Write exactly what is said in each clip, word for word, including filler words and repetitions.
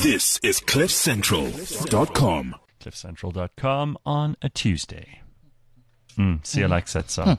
This is cliff central dot com. cliff central dot com on a Tuesday. Mm, Sia likes that song.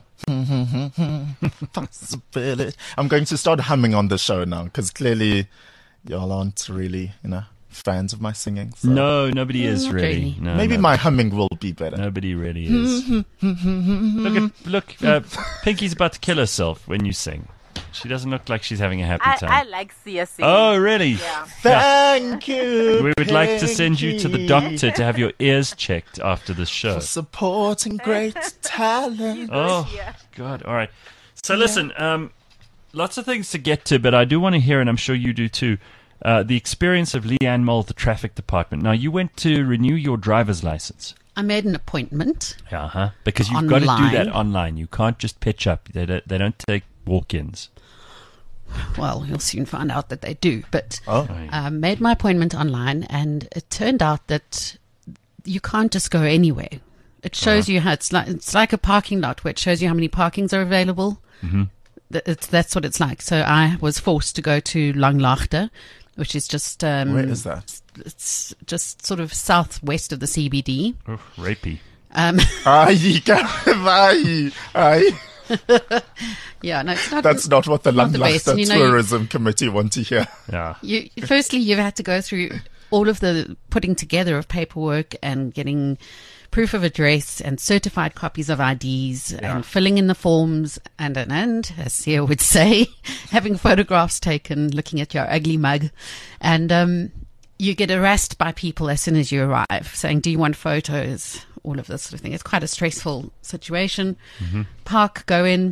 Possibility. I'm going to start humming on the show now because clearly y'all aren't really, you know, fans of my singing. So. No, nobody is Not really. really. No, Maybe no. my humming will be better. Nobody really is. look, at, look uh, Pinky's about to kill herself when you sing. She doesn't look like she's having a happy I, time. I like Sia singing. Oh, really? Yeah. Thank you. We would like to send you to the Pinky, doctor to have your ears checked after this show. for supporting great talent. Oh, Yeah. God. All right. So listen, um, lots of things to get to, but I do want to hear, and I'm sure you do too, uh, the experience of Leanne Moll at the traffic department. Now, you went to renew your driver's license. I made an appointment. Uh-huh. Because you've got to do Online. that online. You can't just pitch up. They don't, they don't take walk-ins. Well, you'll soon find out that they do. But Oh. I made my appointment online, and it turned out that you can't just go anywhere. It shows you how it's like. It's like a parking lot where it shows you how many parkings are available. Mm-hmm. It's, that's what it's like. So I was forced to go to Langlaagte, which is just um, Where is that? It's just sort of southwest of the C B D. Oh, rapey. Um, Aye, aye, aye. yeah, no, it's not. That's not what the Not the best, Langlaagte and you know you- Tourism Committee want to hear. Yeah. You, firstly, you've had to go through all of the putting together of paperwork and getting proof of address and certified copies of I Ds Yeah. and filling in the forms and, and, and, as Sia would say, having photographs taken, looking at your ugly mug. And um, you get harassed by people as soon as you arrive, saying, do you want photos? All of this sort of thing. It's quite a stressful situation. Mm-hmm. Park, go in.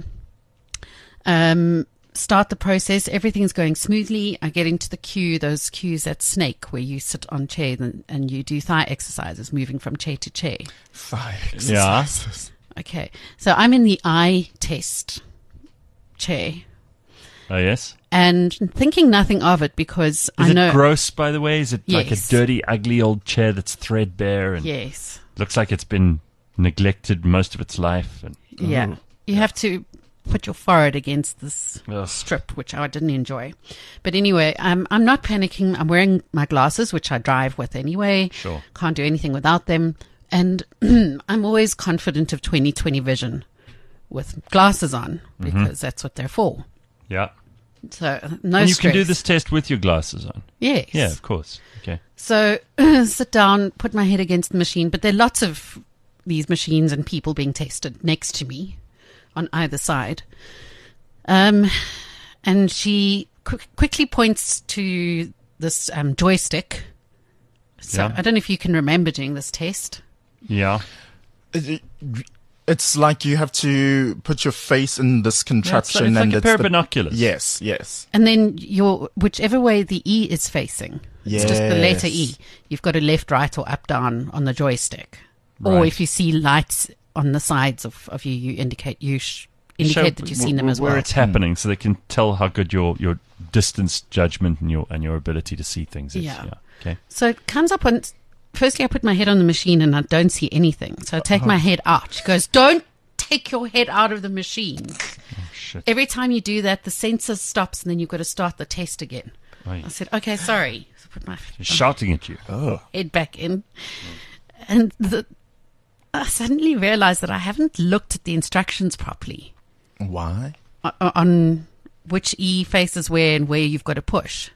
Um, start the process. Everything's going smoothly. I get into the queue, those queues at Snake, where you sit on chairs and, and you do thigh exercises, moving from chair to chair. Thigh Yeah. exercises. Okay. So I'm in the eye test chair Oh, yes? and thinking nothing of it because Is I it know. gross, by the way? Is it like a Yes. dirty, ugly old chair that's threadbare and Yes. looks like it's been neglected most of its life? And, Yeah. oh, You have to put your forehead against this Ugh. strip, which I didn't enjoy. But anyway, I'm, I'm not panicking. I'm wearing my glasses, which I drive with anyway. Sure. Can't do anything without them. And I'm always confident of twenty twenty vision with glasses on because that's what they're for. Yeah. So no and you stress. can do this test with your glasses on. Yes. Yeah, of course. Okay. So sit down, put my head against the machine. But there are lots of these machines and people being tested next to me on either side. Um, and she qu- quickly points to this um, joystick. So Yeah. I don't know if you can remember doing this test. Yeah. It- it- It's like you have to put your face in this Yeah, it's contraption like, it's and like a it's pair of the- binoculars. Yes, yes. And then your whichever way the E is facing, it's just the letter E. Yes. You've got a left, right, or up, down on the joystick. Or Right. if you see lights on the sides of, of you, you indicate you sh- indicate Show that you've wh- seen them wh- as where well. it's happening, so they can tell how good your, your distance judgment and your and your ability to see things is. Yeah. Okay. So it comes up on. Firstly, I put my head on the machine and I don't see anything. So I take Uh-huh. my head out. She goes, "Don't take your head out of the machine." Shit. Every time you do that, the sensor stops and then you've got to start the test again. Right. I said, "Okay, sorry." So I put my She's shouting at you. Oh. head back in. And the, I suddenly realized that I haven't looked at the instructions properly Why? on, on which E faces where and where you've got to push.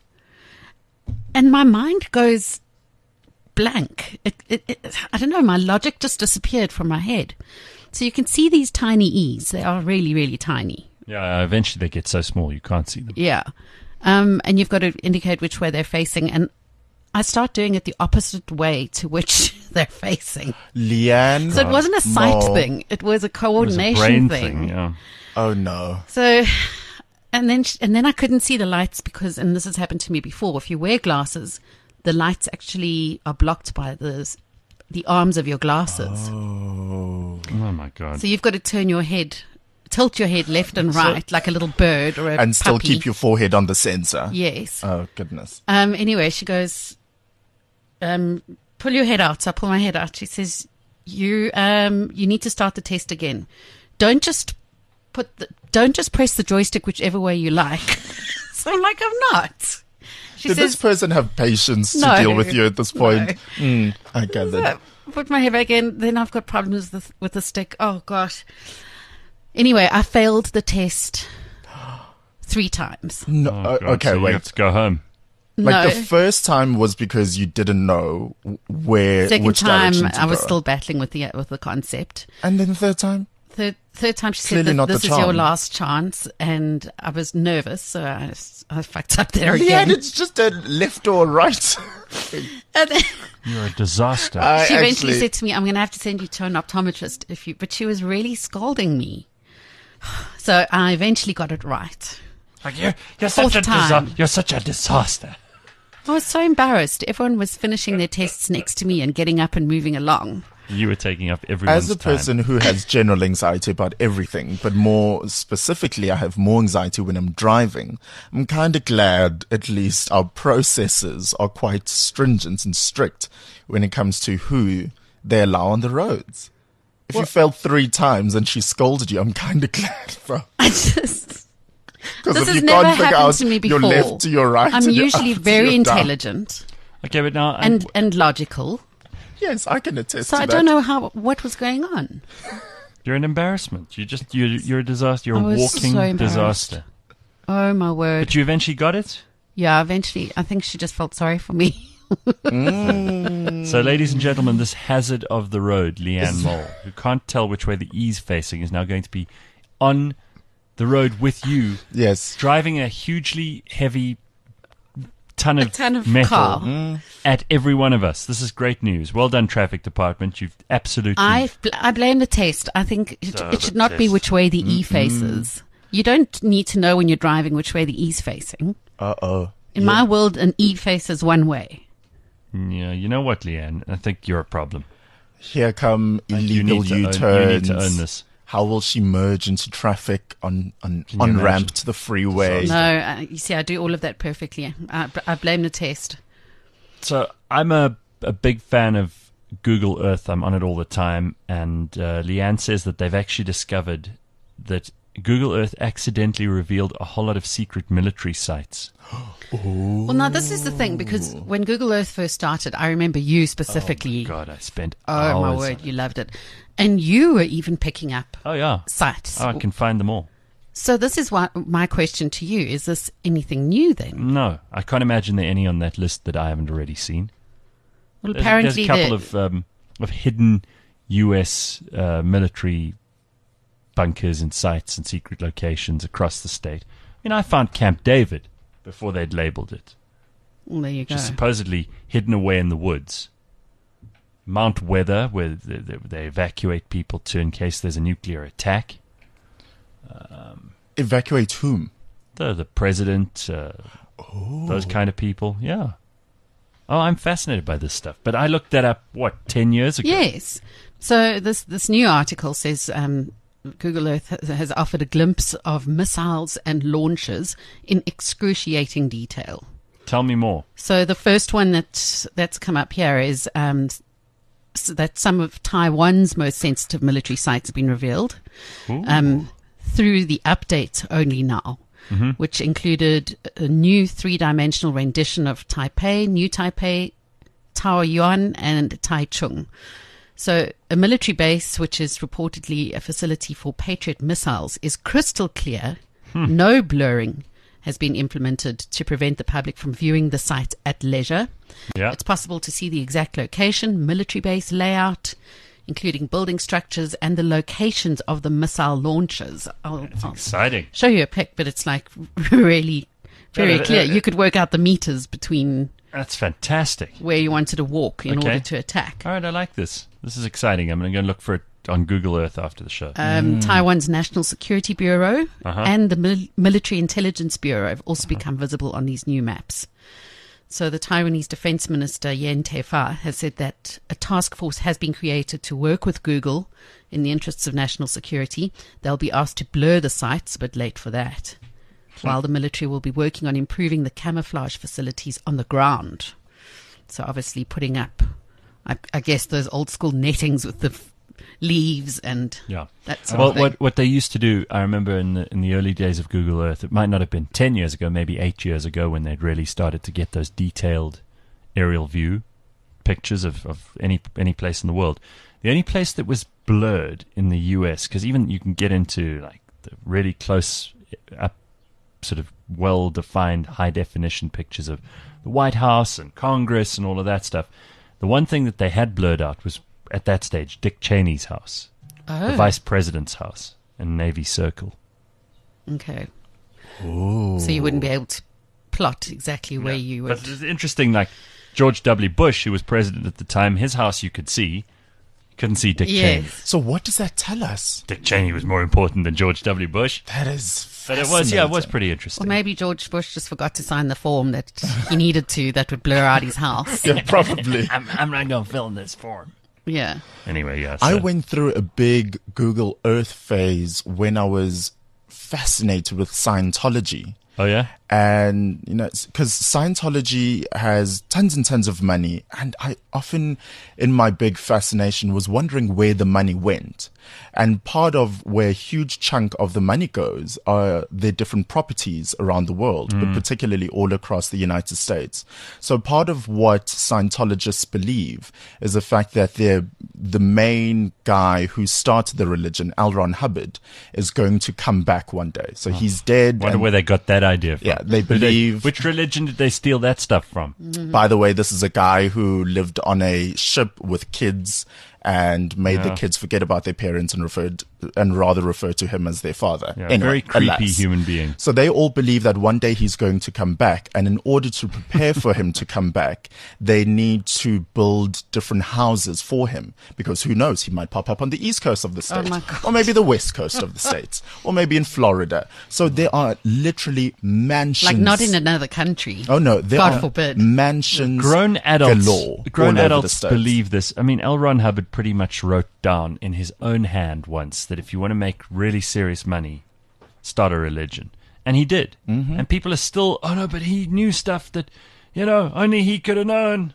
And my mind goes blank. It, it, it, I don't know, my logic just disappeared from my head. So you can see these tiny E's. They are really, really tiny. Yeah, eventually they get so small you can't see them. Yeah. Um, and you've got to indicate which way they're facing. And I start doing it the opposite way to which they're facing. Leanne. So it wasn't a sight Moll. thing. It was a It was a coordination brain thing. thing. Yeah. Oh no. So, and then, sh- and then I couldn't see the lights because, and this has happened to me before, if you wear glasses, the lights actually are blocked by the, s- the arms of your glasses. Oh. Oh my god. So you've got to turn your head, tilt your head left and right like a little bird or a And still puppy. keep your forehead on the sensor. Yes. Oh goodness. Um, anyway, she goes, um, pull your head out. So I pull my head out. She says, you, um, you need to start the test again. Don't just put the, don't just press the joystick whichever way you like. So I'm like, I'm not. She Did says, this person have patience to No. deal with you at this point? No. Mm, I gathered. So, put my hair back in. Then I've got problems with the, with the stick. Oh, gosh. Anyway, I failed the test three times. No, Oh, uh, God, okay, so you wait. have to go home. Like no. the first time was because you didn't know where, Second which time, direction to I was go. still battling with the with the concept. And then the third time? Third, third time she Clearly said not that this the is your charm. last chance, and I was nervous, so I, I fucked up there Yeah, again. it's just a left or right. And then You're a disaster. I she eventually actually- said to me, "I'm going to have to send you to an optometrist if you." But she was really scolding me, so I eventually got it right. like you're, you're such fourth a time. disa- You're such a disaster. I was so embarrassed. Everyone was finishing their tests next to me and getting up and moving along. You were taking up everyone's As a time. person who has general anxiety about everything, but more specifically, I have more anxiety when I'm driving, I'm kind of glad at least our processes are quite stringent and strict when it comes to who they allow on the roads. If you failed three times and she scolded you, I'm kind of glad, bro. I just. Because This if has you never can't figure happened out to me your before. left to your right, I'm and your usually up to very your down. intelligent Okay, but now I'm- and, and logical. Yes, I can attest So to I that. don't know how what was going on. you're an embarrassment. You just you're, you're a disaster. You're I a was walking so embarrassed. disaster. Oh my word. But you eventually got it. Yeah, eventually I think she just felt sorry for me. So, ladies and gentlemen, this hazard of the road, Leanne Mole, who can't tell which way the E's facing, is now going to be on the road with you, Yes. driving a hugely heavy ton of, ton of metal car. at every one of us. This is great news. Well done, traffic department. You've absolutely. I bl- I blame the test. I think it, Oh, it should the not be test. which way the E faces. You don't need to know when you're driving which way the E's facing. Uh-oh. In my world, an E faces one way. Yeah, you know what, Leanne? I think you're a problem. Here come you illegal need to own- U-turns. you need to own this. How will she merge into traffic on on, you on imagine? ramp to the freeway? Disaster. No, uh, you see, I do all of that perfectly. I, I blame the test. So I'm a, a big fan of Google Earth. I'm on it all the time. And uh, Leanne says that they've actually discovered that Google Earth accidentally revealed a whole lot of secret military sites. Well, now this is the thing, because when Google Earth first started, I remember you specifically. God, I spent Oh, hours. my on word, it. you loved it. And you were even picking up Oh, yeah. sites. Oh, I can find them all. So this is why my question to you, is this anything new then? No, I can't imagine there are any on that list that I haven't already seen. Well, There's, apparently there's a couple the- of um, of hidden U S uh, military bunkers and sites and secret locations across the state. I mean, I found Camp David before they'd labeled it, well, there you which go. is supposedly hidden away in the woods. Mount Weather, where they, they, they evacuate people to in case there's a nuclear attack. Evacuate whom? The the president, uh, those kind of people. Yeah. Oh, I'm fascinated by this stuff. But I looked that up, what, ten years ago? Yes. So this this new article says um, Google Earth has, has offered a glimpse of missiles and launches in excruciating detail. Tell me more. So the first one that that's come up here is um, s- that some of Taiwan's most sensitive military sites have been revealed um, through the update only now, which included a new three-dimensional rendition of Taipei, New Taipei, Taoyuan, and Taichung. So a military base, which is reportedly a facility for Patriot missiles, is crystal clear. No blurring has been implemented to prevent the public from viewing the site at leisure. Yeah. It's possible to see the exact location, military base layout, including building structures and the locations of the missile launches. I'll, I'll Exciting. show you a pic, but it's like really very Yeah, yeah, clear. yeah. You could work out the meters between That's fantastic. where you wanted to walk in Okay. order to attack. All right, I like this. This is exciting. I'm going to go and look for it on Google Earth after the show. Um, Taiwan's National Security Bureau Uh-huh. and the Mil- Military Intelligence Bureau have also become visible on these new maps. So the Taiwanese Defense Minister Yen Tefah has said that a task force has been created to work with Google in the interests of national security. They'll be asked to blur the sites, but late for that. While the military will be working on improving the camouflage facilities on the ground. So obviously putting up, I, I guess, those old school nettings with the f- leaves and Yeah. that sort Well, of thing. what what they used to do, I remember in the in the early days of Google Earth, it might not have been ten years ago, maybe eight years ago, when they'd really started to get those detailed aerial view pictures of, of any any place in the world. The only place that was blurred in the U S, because even you can get into like the really close up, sort of well-defined high-definition pictures of the White House and Congress and all of that stuff. The one thing that they had blurred out was, at that stage, Dick Cheney's house, oh, the vice president's house in Navy Circle. okay. So you wouldn't be able to plot exactly where Yeah. you But would. it's interesting, like George W. Bush, who was president at the time, his house you could see. You couldn't see Dick Cheney. Yes. So what does that tell us? Dick Cheney was more important than George W. Bush. That is But it was, yeah, it was fascinating. pretty Or interesting. maybe George Bush just forgot to sign the form that he needed to that would blur out his house. Yeah, probably. I'm, I'm not going to fill in this form. Yeah. Anyway, yeah. I so- went through a big Google Earth phase when I was fascinated with Scientology. Oh, yeah? And, you know, because Scientology has tons and tons of money. And I often, in my big fascination, was wondering where the money went. And part of where a huge chunk of the money goes are their different properties around the world, but particularly all across the United States. So part of what Scientologists believe is the fact that they're, the main guy who started the religion, L. Ron Hubbard, is going to come back one day. So he's dead. Wonder and- where they got that idea from. Yeah, they Who believe- which religion did they steal that stuff from? By the way, this is a guy who lived on a ship with kids and made the Yeah. kids forget about their parents and referred and rather refer to him as their father. Yeah, Anyway, very creepy alas. human being. So they all believe that one day he's going to come back, and in order to prepare for him to come back, they need to build different houses for him, because who knows, he might pop up on the east coast of the state, my God. or maybe the west coast of the states, or maybe in Florida. So there are literally mansions. Like not in another country. Oh no, there God are forbid. mansions. Grown adults, galore grown all over the adults States. believe this. I mean, L. Ron Hubbard pretty much wrote down in his own hand once that if you want to make really serious money, start a religion. And he did. Mm-hmm. And people are still, oh no, but he knew stuff that, you know, only he could have known.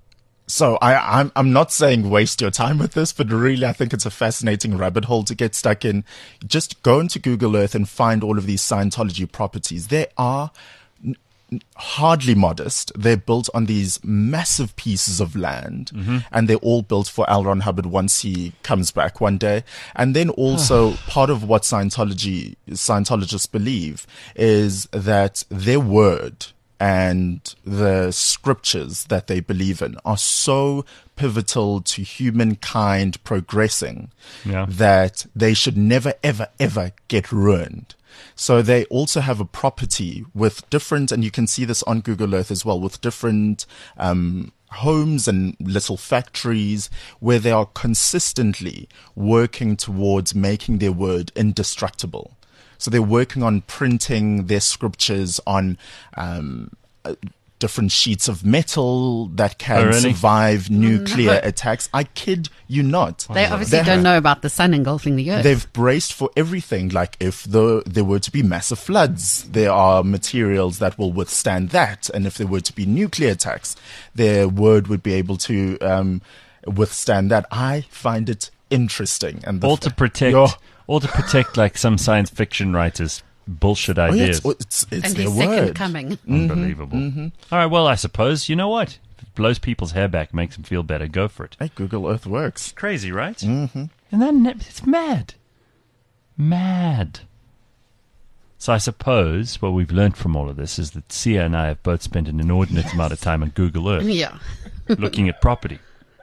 So I, I'm I'm not saying waste your time with this, but really I think it's a fascinating rabbit hole to get stuck in. Just go into Google Earth and find all of these Scientology properties. They are n- n- hardly modest. They're built on these massive pieces of land, Mm-hmm. and they're all built for L. Ron Hubbard once he comes back one day. And then also part of what Scientology Scientologists believe is that their word and the scriptures that they believe in are so pivotal to humankind progressing Yeah. that they should never, ever, ever get ruined. So they also have a property with different, and you can see this on Google Earth as well, with different um, homes and little factories where they are consistently working towards making their word indestructible. So they're working on printing their scriptures on um, uh, different sheets of metal that can Oh, really? survive nuclear attacks. I kid you not. They obviously They don't have- know about the sun engulfing the earth. They've braced for everything. Like if the, there were to be massive floods, there are materials that will withstand that. And if there were to be nuclear attacks, their word would be able to um, withstand that. I find it interesting. And the All fa- to protect, Yo. all to protect like some science fiction writers' bullshit Oh, yeah, ideas. it's, it's, it's and their his second word. coming. Unbelievable. All right, well, I suppose, you know what? If it blows people's hair back, makes them feel better, go for it. Hey, Google Earth works. Crazy, right? Mm-hmm. And then it's mad. Mad. So I suppose what we've learned from all of this is that Sia and I have both spent an inordinate amount of time on Google Earth Yeah. looking at property.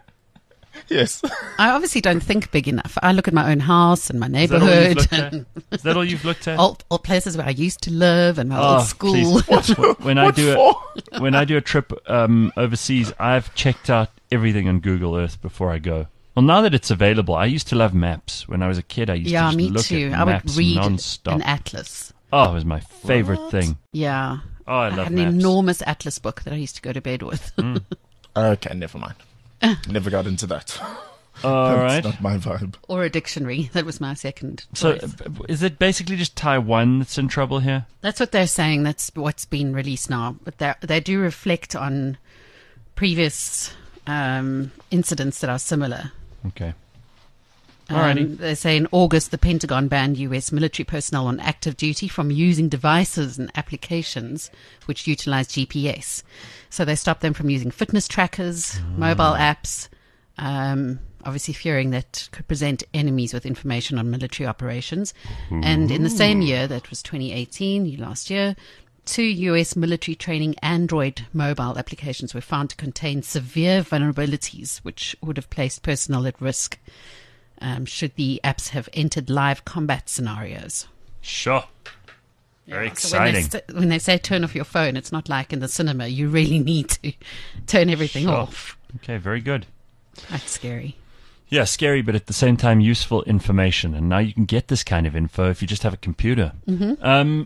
Yes. I obviously don't think big enough. I look at my own house and my Is that all you've neighborhood looked at? and Is that all you've looked at? all, all places where I used to live and my Oh, old school. please. When I What do for? a, when I do a trip um, overseas, I've checked out everything on Google Earth before I go. Well, now that it's available, I used to love maps. When I was a kid, I used Yeah, to just me look too. at I maps would read non-stop. an atlas. Oh, it was my favorite thing. Yeah. Oh, I I love had an maps. enormous atlas book that I used to go to bed with. Okay, never mind. Never got into that. All right. That's not my vibe. Or a dictionary. That was my second So, choice. uh, is it basically just Taiwan that's in trouble here? That's what they're saying. That's what's been released now. But they they do reflect on previous um, incidents that are similar. Okay. Alrighty. they say in August, the Pentagon banned U S military personnel on active duty from using devices and applications which utilize G P S. So they stopped them from using fitness trackers, mobile apps, um, obviously fearing that could present enemies with information on military operations. And in the same year, that was twenty eighteen, last year, two U S military training Android mobile applications were found to contain severe vulnerabilities which would have placed personnel at risk um, should the apps have entered live combat scenarios. Sure. Very Yeah, so when they, exciting. st- when they say turn off your phone, it's not like in the cinema. You really need to turn everything Sure. off. Okay, very good. That's scary. Yeah, scary, but at the same time, useful information. And now you can get this kind of info if you just have a computer. Mm-hmm. Um,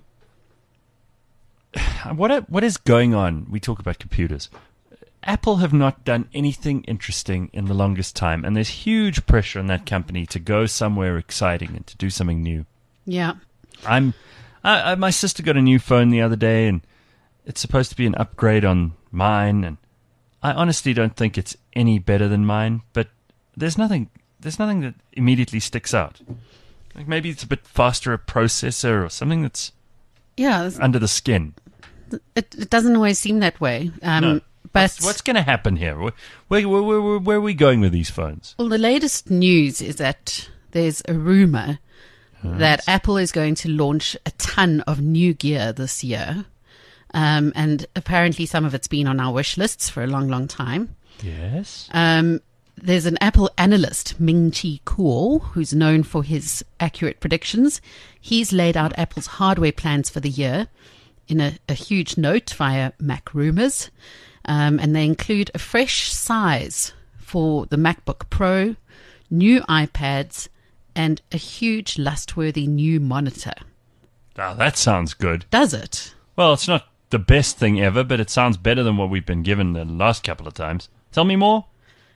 what what is going on? We talk about computers. Apple have not done anything interesting in the longest time, and there's huge pressure on that company to go somewhere exciting and to do something new. Yeah. I'm, I, I, my sister got a new phone the other day, and it's supposed to be an upgrade on mine, and I honestly don't think it's any better than mine, but there's nothing, there's nothing that immediately sticks out. Like maybe it's a bit faster a processor or something that's Yeah. it's- under the skin. It, it doesn't always seem that way. Um, No. But What's, what's going to happen here? Where, where, where, where, where are we going with these phones? well, the latest news is that there's a rumor that Apple is going to launch a ton of new gear this year. Um, and apparently some of it's been on our wish lists for a long, long time. Yes. Um, there's an Apple analyst, Ming-Chi Kuo, who's known for his accurate predictions. He's laid out Apple's hardware plans for the year in a, a huge note via Mac Rumors. Um, and they include a fresh size for the MacBook Pro, new iPads, and a huge lust-worthy new monitor. Oh, that sounds good. Does it? Well, it's not the best thing ever, but it sounds better than what we've been given the last couple of times. Tell me more.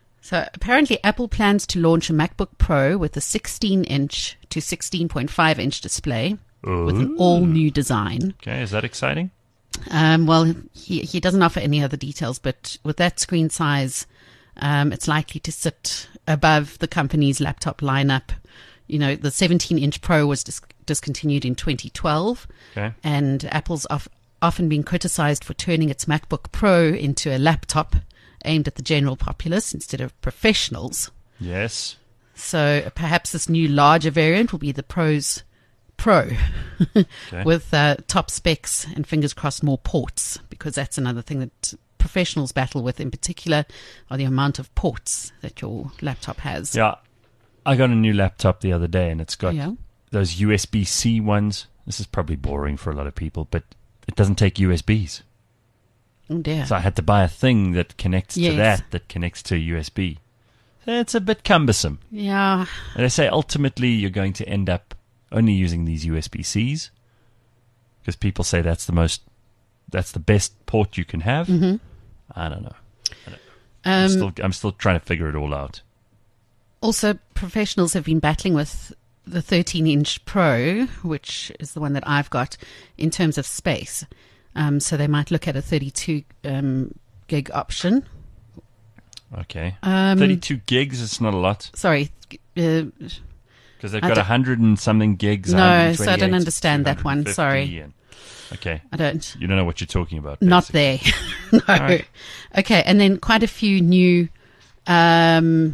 So apparently Apple plans to launch a MacBook Pro with a sixteen inch to sixteen point five inch display with an all-new design. Okay, is that exciting? Um, well, he, he doesn't offer any other details, but with that screen size, um, it's likely to sit above the company's laptop lineup. You know, the seventeen inch Pro was dis- discontinued in twenty twelve, Okay. and Apple's of, often been criticized for turning its MacBook Pro into a laptop aimed at the general populace instead of professionals. Yes. So perhaps this new larger variant will be the Pro's Pro Okay. with uh, top specs and fingers crossed more ports, because that's another thing that professionals battle with in particular are the amount of ports that your laptop has. Yeah. I got a new laptop the other day, and it's got Yeah. those U S B C ones. This is probably boring for a lot of people, but it doesn't take U S Bs. Oh dear. So I had to buy a thing that connects Yes. to that, that connects to U S B. It's a bit cumbersome. Yeah. And they say ultimately you're going to end up only using these U S B Cs because people say that's the most, that's the best port you can have. Mm-hmm. I don't know. I don't know. I'm, Um, still, I'm still trying to figure it all out. Also, professionals have been battling with the thirteen inch Pro, which is the one that I've got, in terms of space. Um, so they might look at a thirty-two um, gig option. Okay. Um, thirty-two gigs, it's not a lot Sorry. Uh, because they've I got don't- a hundred and something gigs. No, so I don't 128, understand that one, 250 sorry. and- okay. I don't. You don't know what you're talking about. Not basically. there. No. right. Okay, and then quite a few new um,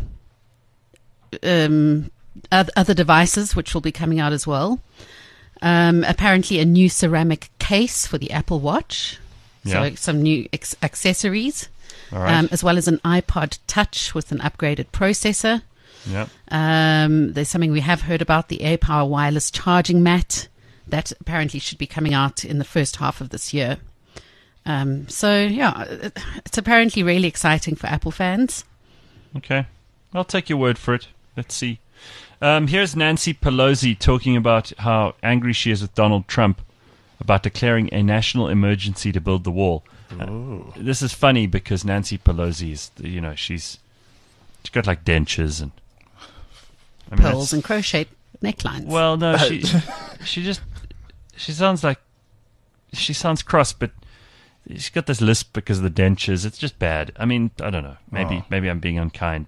um, oth- other devices which will be coming out as well. Um, apparently, a new ceramic case for the Apple Watch. Yeah. So some new ex- accessories, All right. um, as well as an iPod Touch with an upgraded processor. yeah. Um, there's something we have heard about, the AirPower wireless charging mat. That apparently should be coming out in the first half of this year. Um, so, yeah, it- it's apparently really exciting for Apple fans. Okay. I'll take your word for it. Let's see. Um, here's Nancy Pelosi talking about how angry she is with Donald Trump about declaring a national emergency to build the wall. Uh, this is funny because Nancy Pelosi is, you know, she's she's got like dentures and I mean, Pearls that's- and crochet necklines. Well, no, she she just she sounds like she sounds cross, but she's got this lisp because of the dentures. It's just bad. I mean, I don't know. Maybe Oh. maybe I'm being unkind, but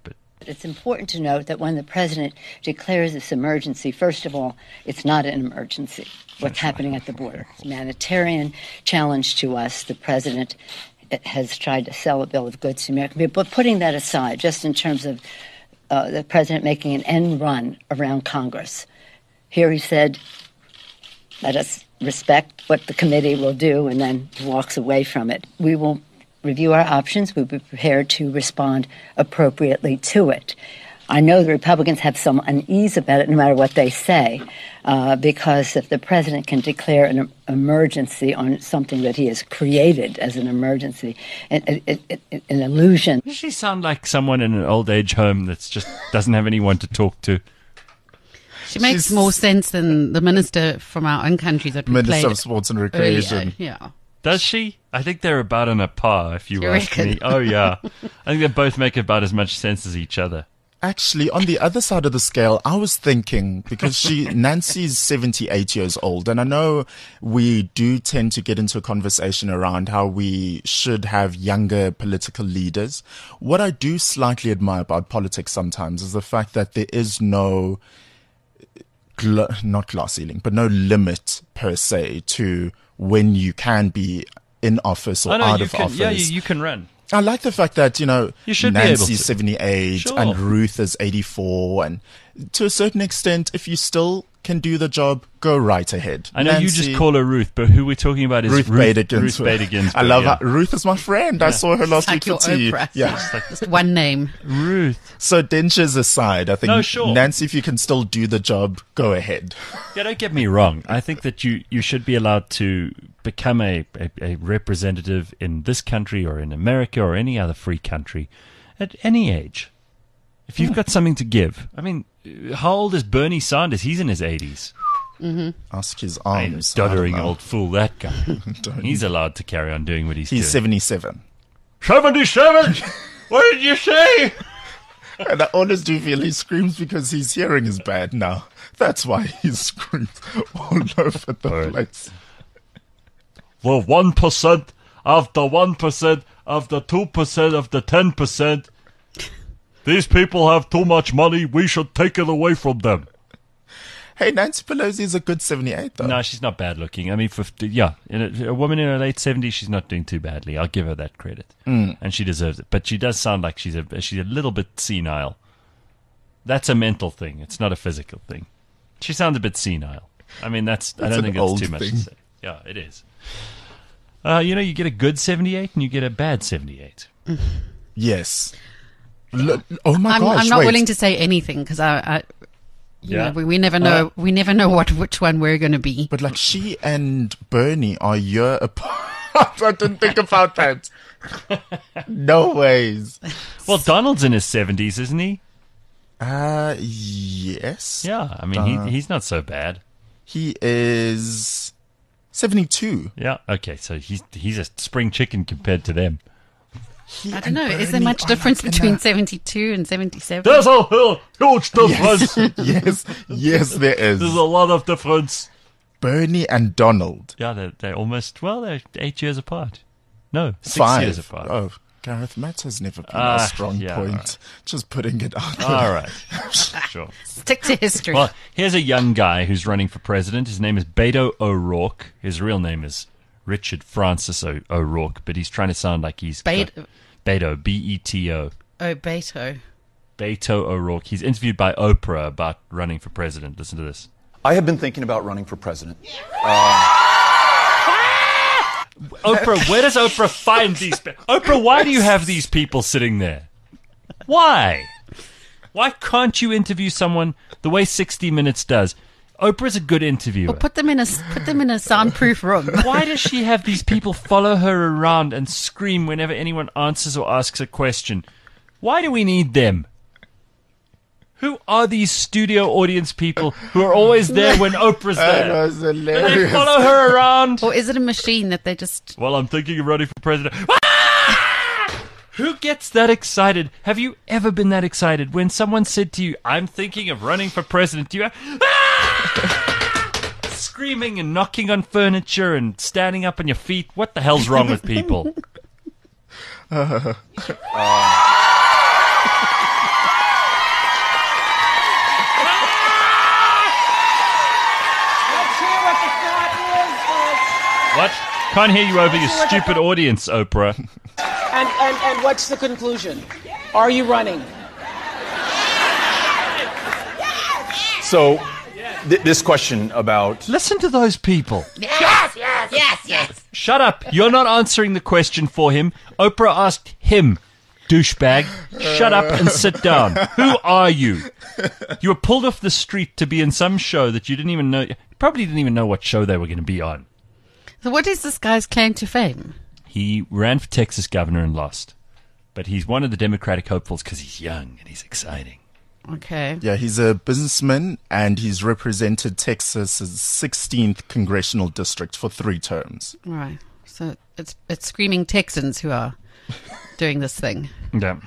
It's important to note that when the president declares this emergency, first of all, it's not an emergency. What's happening at the border? It's a humanitarian challenge to us. The president has tried to sell a bill of goods to America. But putting that aside, just in terms of uh, the president making an end run around Congress, here he said, let us respect what the committee will do, and then walks away from it. We will review our options. We'll be prepared to respond appropriately to it. I know the Republicans have some unease about it no matter what they say, uh, because if the president can declare an emergency on something that he has created as an emergency, an, an, an illusion. Does she sound like someone in an old age home that's just doesn't have anyone to talk to? She makes She's- more sense than the minister from our own country that we Minister played of Sports and earlier. Recreation. Yeah. Does she? I think they're about on a par, if you, You ask reckon? me. Oh, yeah. I think they both make about as much sense as each other. Actually, on the other side of the scale, I was thinking, because she, Nancy's seventy-eight years old, and I know we do tend to get into a conversation around how we should have younger political leaders. What I do slightly admire about politics sometimes is the fact that there is no, gla- not glass ceiling, but no limit per se to when you can be in office or Oh, no, out you of can, office. yeah, you, you can run. I like the fact that, you know, You should be able Nancy's to. seventy-eight Sure. and Ruth is eighty-four. And to a certain extent, if you still can do the job, go right ahead. I know you Nancy- just call her Ruth, but who we're talking about is Ruth, Ruth Bader Ruth Ginsburg. Bader Ginsburg. I love yeah. her. Ruth is my friend. I saw her last Like week for your tea. Oprah. Yeah. Just one name. Ruth. So dentures aside, I think, No, sure. Nancy, if you can still do the job, go ahead. Yeah, don't get me wrong. I think that you, you should be allowed to become a, a, a representative in this country or in America or any other free country at any age. If you've got something to give. I mean, how old is Bernie Sanders? He's in his eighties. Ask his Ain't arms. a doddering I don't know. old fool, that guy. Don't- He's allowed to carry on doing what he's, He's doing. seventy-seven. seventy-seven? What did you say? And I always do feel he screams because his hearing is bad now. That's why he screams all over the Alright. place. The one percent of the one percent of the two percent of the ten percent. These people have too much money. We should take it away from them. Hey, Nancy Pelosi is a good seventy-eight, though. No, she's not bad looking. I mean, for, yeah, in a, a woman in her late seventies, she's not doing too badly. I'll give her that credit, mm. and she deserves it. But she does sound like she's a she's a little bit senile. That's a mental thing. It's not a physical thing. She sounds a bit senile. I mean, that's, I It's don't an think it's old too much to thing. say. Yeah, it is. Uh, you know, you get a good seventy-eight and you get a bad seventy-eight. Yes. Look, oh my I'm, gosh! I'm not wait. willing to say anything because I, I you Yeah. know, we, we never know. we never know what which one we're going to be. But like she and Bernie are a year apart. I didn't think about that. No ways. Well, Donald's in his seventies, isn't he? Uh, yes. Yeah, I mean, Uh, he, he's not so bad. He is seventy-two. Yeah, okay, so he's he's a spring chicken compared to them. He I don't and know. Is there Bernie much are difference like in between a- seventy-two and seventy-seven? There's a hu- huge difference. Yes, yes, yes, there is. There's a lot of difference. Bernie and Donald. Yeah, they're, they're almost, well, they're eight years apart. No, six Five. years apart. Oh, Gareth Matt has never been Ah, a strong yeah, point. alright. Just putting it out there. All right. Sure. Stick to history. Well, here's a young guy who's running for president. His name is Beto O'Rourke. His real name is Richard Francis o- O'Rourke, but he's trying to sound like he's Bet- got- Beto, B E T O. oh, Beto. Beto O'Rourke. He's interviewed by Oprah about running for president. Listen to this. I have been thinking about running for president. Oprah, where does Oprah find these people? Oprah, why do you have these people sitting there? Why? Why can't you interview someone the way sixty minutes does? Oprah's a good interviewer. Or put them in a put them in a soundproof room. Why does she have these people follow her around and scream whenever anyone answers or asks a question? Why do we need them? Who are these studio audience people who are always there when Oprah's That there? was And they hilarious. follow her around. Or is it a machine that they just? Well, I'm thinking of running for president. Ah! Who gets that excited? Have you ever been that excited when someone said to you, I'm thinking of running for president? Do you ah! Screaming and knocking on furniture and standing up on your feet? What the hell's wrong with people? Can't hear you over your stupid audience, Oprah. And, and, and what's the conclusion? Are you running? So, th- this question about Listen to those people. Yes, yes, yes, yes. Shut up. You're not answering the question for him. Oprah asked him, douchebag. Shut up and sit down. Who are you? You were pulled off the street to be in some show that you didn't even know. You probably didn't even know what show they were going to be on. So what is this guy's claim to fame? He ran for Texas governor and lost. But he's one of the Democratic hopefuls because he's young and he's exciting. Okay. Yeah, he's a businessman and he's represented Texas's sixteenth congressional district for three terms. Right. So it's it's screaming Texans who are doing this thing. Yeah.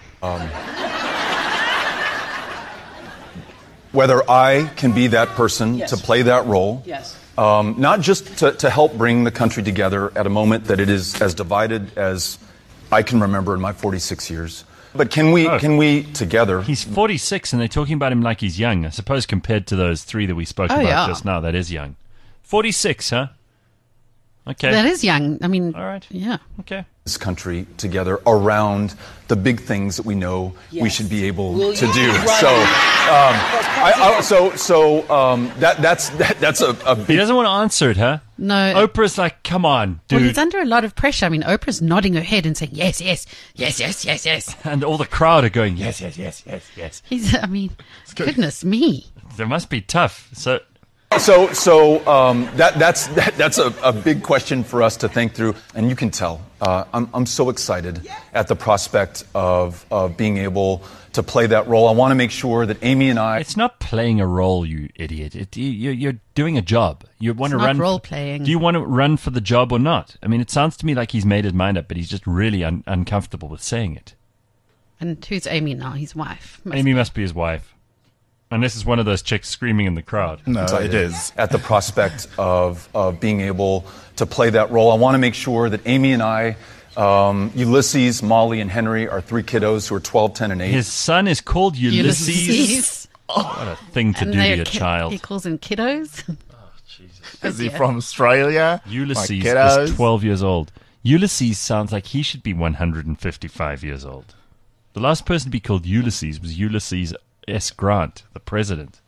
whether I can be that person Yes. to play that role. Yes. Um, not just to, to help bring the country together at a moment that it is as divided as I can remember in my forty-six years. But can we, Oh. can we together? He's forty-six and they're talking about him like he's young. I suppose compared to those three that we spoke Oh, about yeah. just now, that is young. forty-six, huh? Okay. That is young. I mean, All right. yeah. Okay. This country together around the big things that we know we Yes. should be able Will to you do. run So, um, for I, I, so, so um, that that's that, that's a, a He big. doesn't want to answer it, huh? No. Oprah's like, come on, Well, dude. he's under a lot of pressure. I mean, Oprah's nodding her head and saying, yes, yes, yes, yes, yes, yes. and all the crowd are going, yes, yes, yes, yes, yes. He's, I mean, goodness me. They must be tough. So, So, so um, that that's that, that's a, a big question for us to think through, and you can tell uh, I'm I'm so excited at the prospect of of being able to play that role. I want to make sure that Amy and I. it's not playing a role, you idiot. It, you, you're- you're doing a job. You want It's to not run. role-playing. Do you want to run for the job or not? I mean, it sounds to me like he's made his mind up, but he's just really un- uncomfortable with saying it. And who's Amy now? His wife. Must Amy must be his wife. Unless it's one of those chicks screaming in the crowd. No, excited it is. at the prospect of of being able to play that role. I want to make sure that Amy and I, um, Ulysses, Molly, and Henry, our three kiddos who are twelve, ten, and eight. His son is called Ulysses. Ulysses. What a thing to And do to they're your ki- child. He calls them kiddos. Is he Yeah. from Australia? Ulysses My kiddos. is twelve years old. Ulysses sounds like he should be one hundred fifty-five years old. The last person to be called Ulysses was Ulysses S. Grant, the president.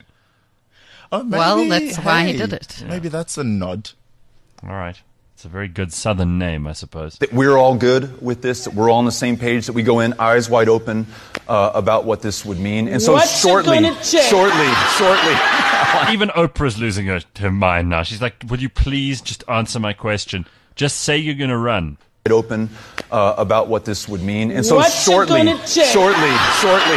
Oh, maybe, Well, that's why he hey, did it. Maybe that's a nod. All right. It's a very good southern name, I suppose. That we're all good with this, that we're all on the same page, that we go in eyes wide open uh, about what this would mean. And so What's it shortly, gonna take? shortly, shortly. Even Oprah's losing her, her mind now. She's like, will you please just answer my question? Just say you're going to run. Wide open uh, about what this would mean. And so What's it shortly, gonna take? shortly, shortly.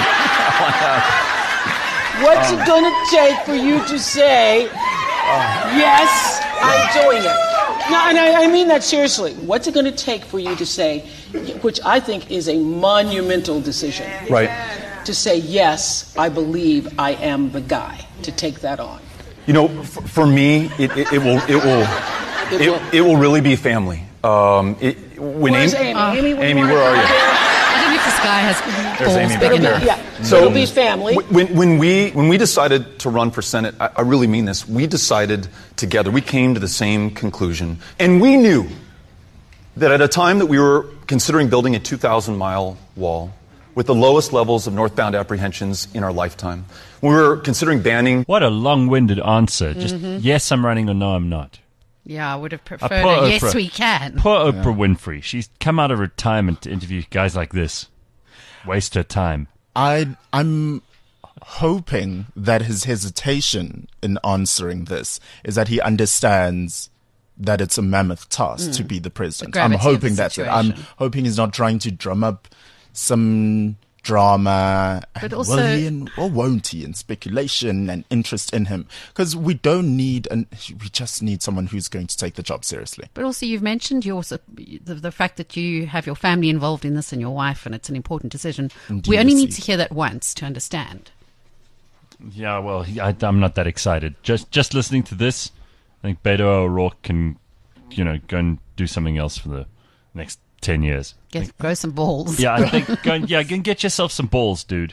What's it going to take for you to say, yes, I'm doing it? No, and I, I mean that seriously. What's it going to take for you to say, which I think is a monumental decision, Right. to say, yes, I believe I am the guy to take that on? You know, f- for me, it, it, it will, it will, It it, will- it will really be family. Um, it, when Where's Amy, Amy? Amy, Amy, where are you? I don't know if this guy has balls Amy big back enough. there. Yeah, so it'll be family. When, when we when we decided to run for Senate, I, I really mean this. We decided together. We came to the same conclusion, and we knew that at a time that we were considering building a two thousand mile wall with the lowest levels of northbound apprehensions in our lifetime, we were considering banning. What a long-winded answer. Just, yes, I'm running or no, I'm not. Yeah, I would have Uh, preferred poor a yes, Oprah. we can. Poor Oprah Winfrey. She's come out of retirement to interview guys like this. Waste her time. I I'm hoping that his hesitation in answering this is that he understands that it's a mammoth task to be the president. The I'm gravity of the hoping that's it. I'm situation. hoping he's not trying to drum up some drama. But and also- will he and, or won't he, and speculation and interest in him, because we don't need and we just need someone who's going to take the job seriously. But also, you've mentioned your sup- the, the fact that you have your family involved in this and your wife, and it's an important decision. And we only need Ulysses. to hear that once to understand. Yeah, well, he- I, I'm not that excited. Just just listening to this, I think Beto O'Rourke can, you know, go and do something else for the next ten years. Get, grow some balls. Yeah, I think go and, yeah, go and get yourself some balls, dude.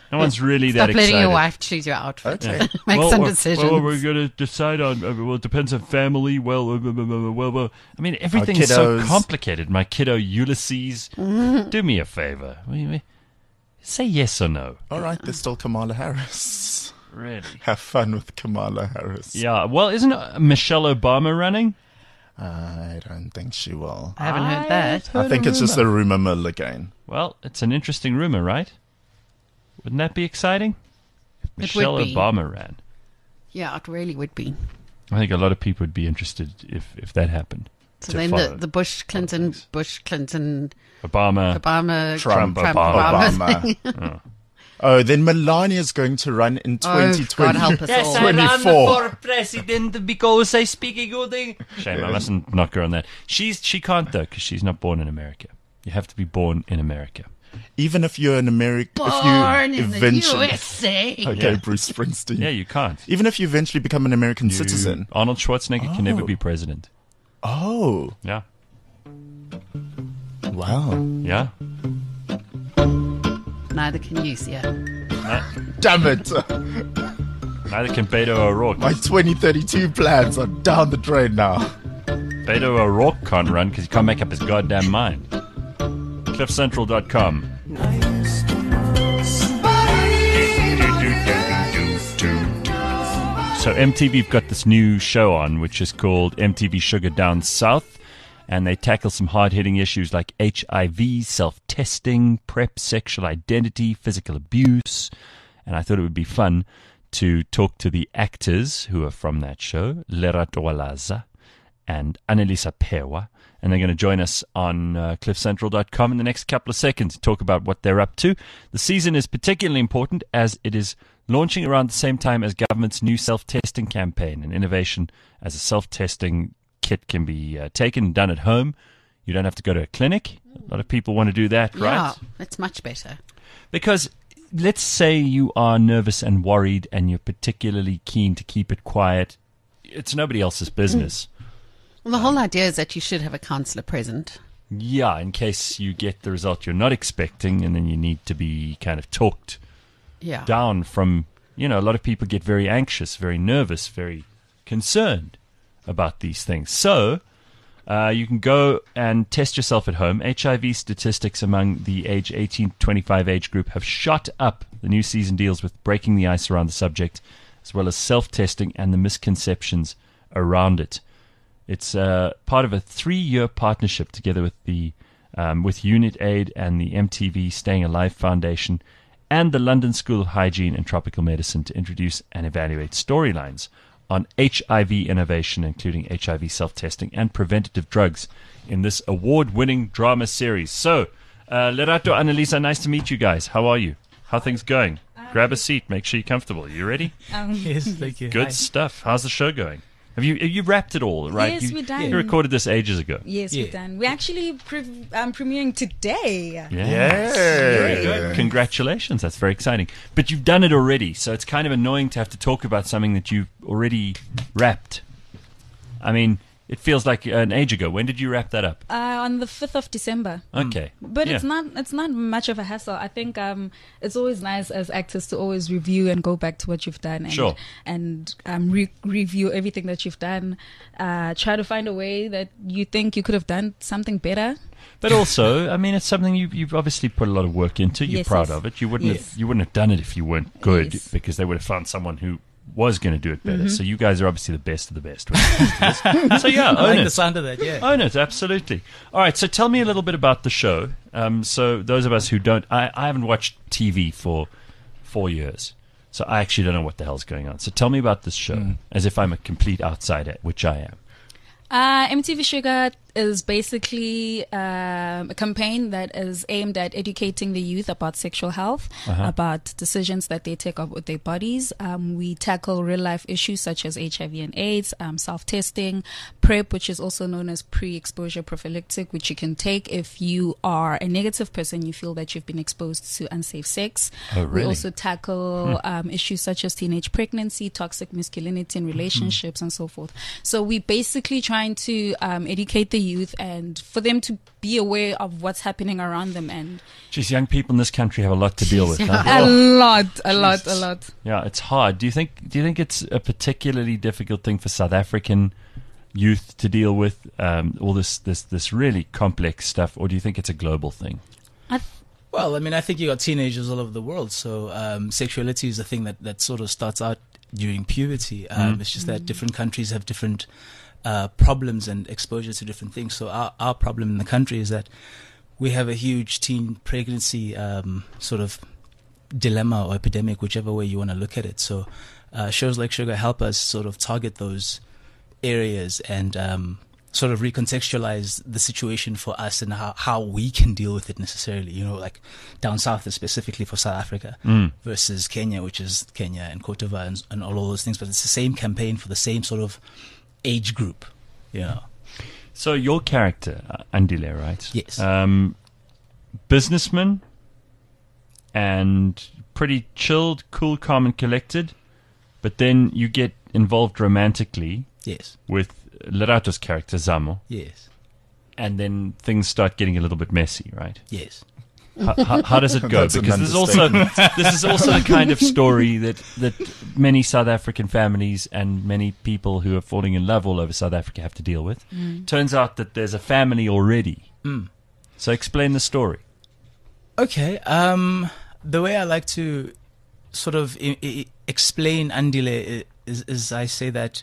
No one's really Stop that letting excited. your wife choose your outfit. Okay. Make well, some well, decisions. Well, we're going to decide on. Uh, well, it depends on family. Well, uh, well, well, well. I mean, everything's so kiddos. complicated. My kiddo Ulysses, do me a favor. Say yes or no. All right, there's still Kamala Harris. Really? Have fun with Kamala Harris. Yeah. Well, isn't uh, Michelle Obama running? I don't think she will. I haven't heard that. I think it's just a rumor mill again. Well, it's an interesting rumor, right? Wouldn't that be exciting? If would Michelle be. Obama ran. Yeah, it really would be. I think a lot of people would be interested if, if that happened. So to then follow the, the Bush, Clinton, things. Bush, Clinton, Obama. Obama, Trump, Obama. Obama. Oh. Oh, then Melania's going to run in twenty twenty. God help us all. twenty-four. president because I speak a good thing. Shame, I mustn't knock her on that. She's She can't, though, because she's not born in America. You have to be born in America. Even if you're an American, Born if you in the eventually, U S A. okay, Yeah. Bruce Springsteen. Yeah, you can't. Even if you eventually become an American You- citizen. Arnold Schwarzenegger can never Oh. be president. Oh, Yeah. wow. Yeah. Neither can you, Sia. No, Damn it. neither can Beto O'Rourke. My twenty thirty-two plans are down the drain now. Beto O'Rourke can't run because he can't make up his goddamn mind. cliff central dot com. So M T V've got this new show on, which is called M T V Sugar Down South, and they tackle some hard-hitting issues like H I V, self-testing, PrEP, sexual identity, physical abuse, and I thought it would be fun to talk to the actors who are from that show, Lerato Alaza and Annalisa Pewa, and they're going to join us on uh, cliff central dot com in the next couple of seconds to talk about what they're up to. The season is particularly important as it is launching around the same time as government's new self-testing campaign, an innovation as a self-testing kit can be uh, taken and done at home. You don't have to go to a clinic. A lot of people want to do that, right? Yeah, it's much better. Because let's say you are nervous and worried and you're particularly keen to keep it quiet. It's nobody else's business. Well, the whole idea is that you should have a counselor present. Yeah, in case you get the result you're not expecting and then you need to be kind of talked Yeah. down from, you know, a lot of people get very anxious, very nervous, very concerned about these things. So uh, you can go and test yourself at home. H I V statistics among the age eighteen to twenty-five age group have shot up. The new season deals with breaking the ice around the subject, as well as self-testing and the misconceptions around it. It's uh, part of a three-year partnership together with the um, with Unit Aid and the M T V Staying Alive Foundation and the London School of Hygiene and Tropical Medicine to introduce and evaluate storylines on H I V innovation, including H I V self-testing and preventative drugs in this award-winning drama series. So, uh, Lerato, Annalisa, nice to meet you guys. How are you? How are things going? Grab a seat. Make sure you're comfortable. You ready? Um, Yes, thank you. Good Hi. stuff. How's the show going? Have you you wrapped it all, right? Yes, you, we're done. You recorded this ages ago. Yes, Yeah. we're done. We're actually pre- um, premiering today. Yeah. Very Good. Congratulations. That's very exciting. But you've done it already, so it's kind of annoying to have to talk about something that you've already wrapped. I mean, it feels like an age ago. When did you wrap that up? Uh, on the fifth of December. Okay. But Yeah. it's not it's not much of a hassle. I think um, it's always nice as actors to always review and go back to what you've done and Sure. and um, re- review everything that you've done. Uh, try to find a way that you think you could have done something better. But also, I mean, it's something you've, you've obviously put a lot of work into. You're Yes, proud yes. of it. You wouldn't Yes. have you wouldn't have done it if you weren't good, Yes. because they would have found someone who was going to do it better. Mm-hmm. So you guys are obviously the best of the best. when it comes to this. So yeah, I own like it. the sound of that, yeah. Own it, absolutely. All right, so tell me a little bit about the show. Um, so those of us who don't, I, I haven't watched T V for four years, so I actually don't know what the hell's going on. So tell me about this show, as if I'm a complete outsider, which I am. Uh, M T V Sugar is basically um, a campaign that is aimed at educating the youth about sexual health, Uh-huh. about decisions that they take up with their bodies. Um, we tackle real life issues such as H I V and AIDS, um, self-testing, PrEP, which is also known as pre-exposure prophylactic, which you can take if you are a negative person, you feel that you've been exposed to unsafe sex. Oh, We really? also tackle um, issues such as teenage pregnancy, toxic masculinity in relationships, and so forth. So we're basically trying to um, educate the the youth and for them to be aware of what's happening around them. And Geez, young people in this country have a lot to deal with. Huh? a lot, a lot, a lot. Yeah, it's hard. Do you think? Do you think it's a particularly difficult thing for South African youth to deal with, um, all this, this, this really complex stuff, or do you think it's a global thing? I th- Well, I mean, I think you got teenagers all over the world. So um, sexuality is a thing that, that sort of starts out during puberty. Um, Mm. It's just that different countries have different uh, problems and exposure to different things. So our, our problem in the country is that we have a huge teen pregnancy um, sort of dilemma or epidemic, whichever way you want to look at it. So uh, shows like Sugar help us sort of target those areas and um, sort of recontextualize the situation for us and how, how we can deal with it necessarily, you know, like down south is specifically for South Africa Mm. versus Kenya, which is Kenya and Cote d'Ivoire and, and all of those things. But it's the same campaign for the same sort of age group, you know. So your character, uh, Andile, right? Yes. Um, businessman and pretty chilled, cool, calm, and collected. But then you get involved romantically Yes. with Lerato's character, Zamo. Yes. And then things start getting a little bit messy, right? Yes. How, how, how does it go? That's an Because this is also this is also the kind of story that, that many South African families and many people who are falling in love all over South Africa have to deal with. Turns out that there's a family already. Mm. So explain the story. Okay. Um, the way I like to sort of I- I- explain Andile is, is I say that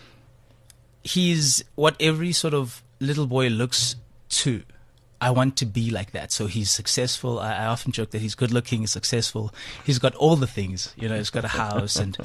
he's what every sort of little boy looks to. I want to be like that. So he's successful. I, I often joke that he's good looking, he's successful. He's got all the things, you know, he's got a house and,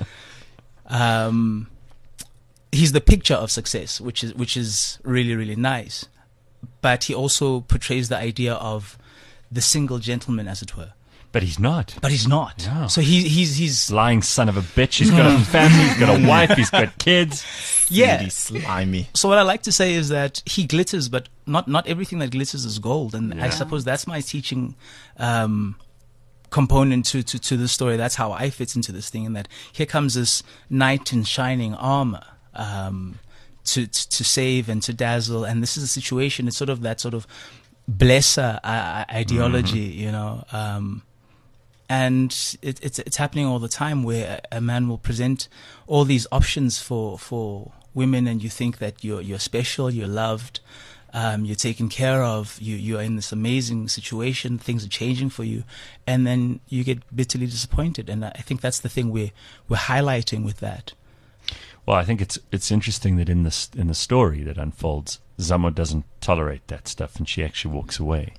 um, he's the picture of success, which is, which is really, really nice. But he also portrays the idea of the single gentleman, as it were. But he's not. But he's not. Yeah. So he, he's, he's, Lying son of a bitch. He's got a family, he's got a wife, he's got kids. yeah. Really slimy. So what I like to say is that he glitters, but not not everything that glitters is gold. And I Yeah. suppose that's my teaching um, component to, to, to the story. That's how I fit into this thing. And that here comes this knight in shining armor um, to, to to save and to dazzle. And this is a situation. It's sort of that sort of blesser uh, ideology, you know. Um, and it, it's it's happening all the time where a, a man will present all these options for for women, and you think that you're you're special, you're loved, um, you're taken care of, you you're in this amazing situation, things are changing for you, and then you get bitterly disappointed. And I think that's the thing we're we're highlighting with that. Well, I think it's it's interesting that in this in the story that unfolds, Zamo doesn't tolerate that stuff, and she actually walks away.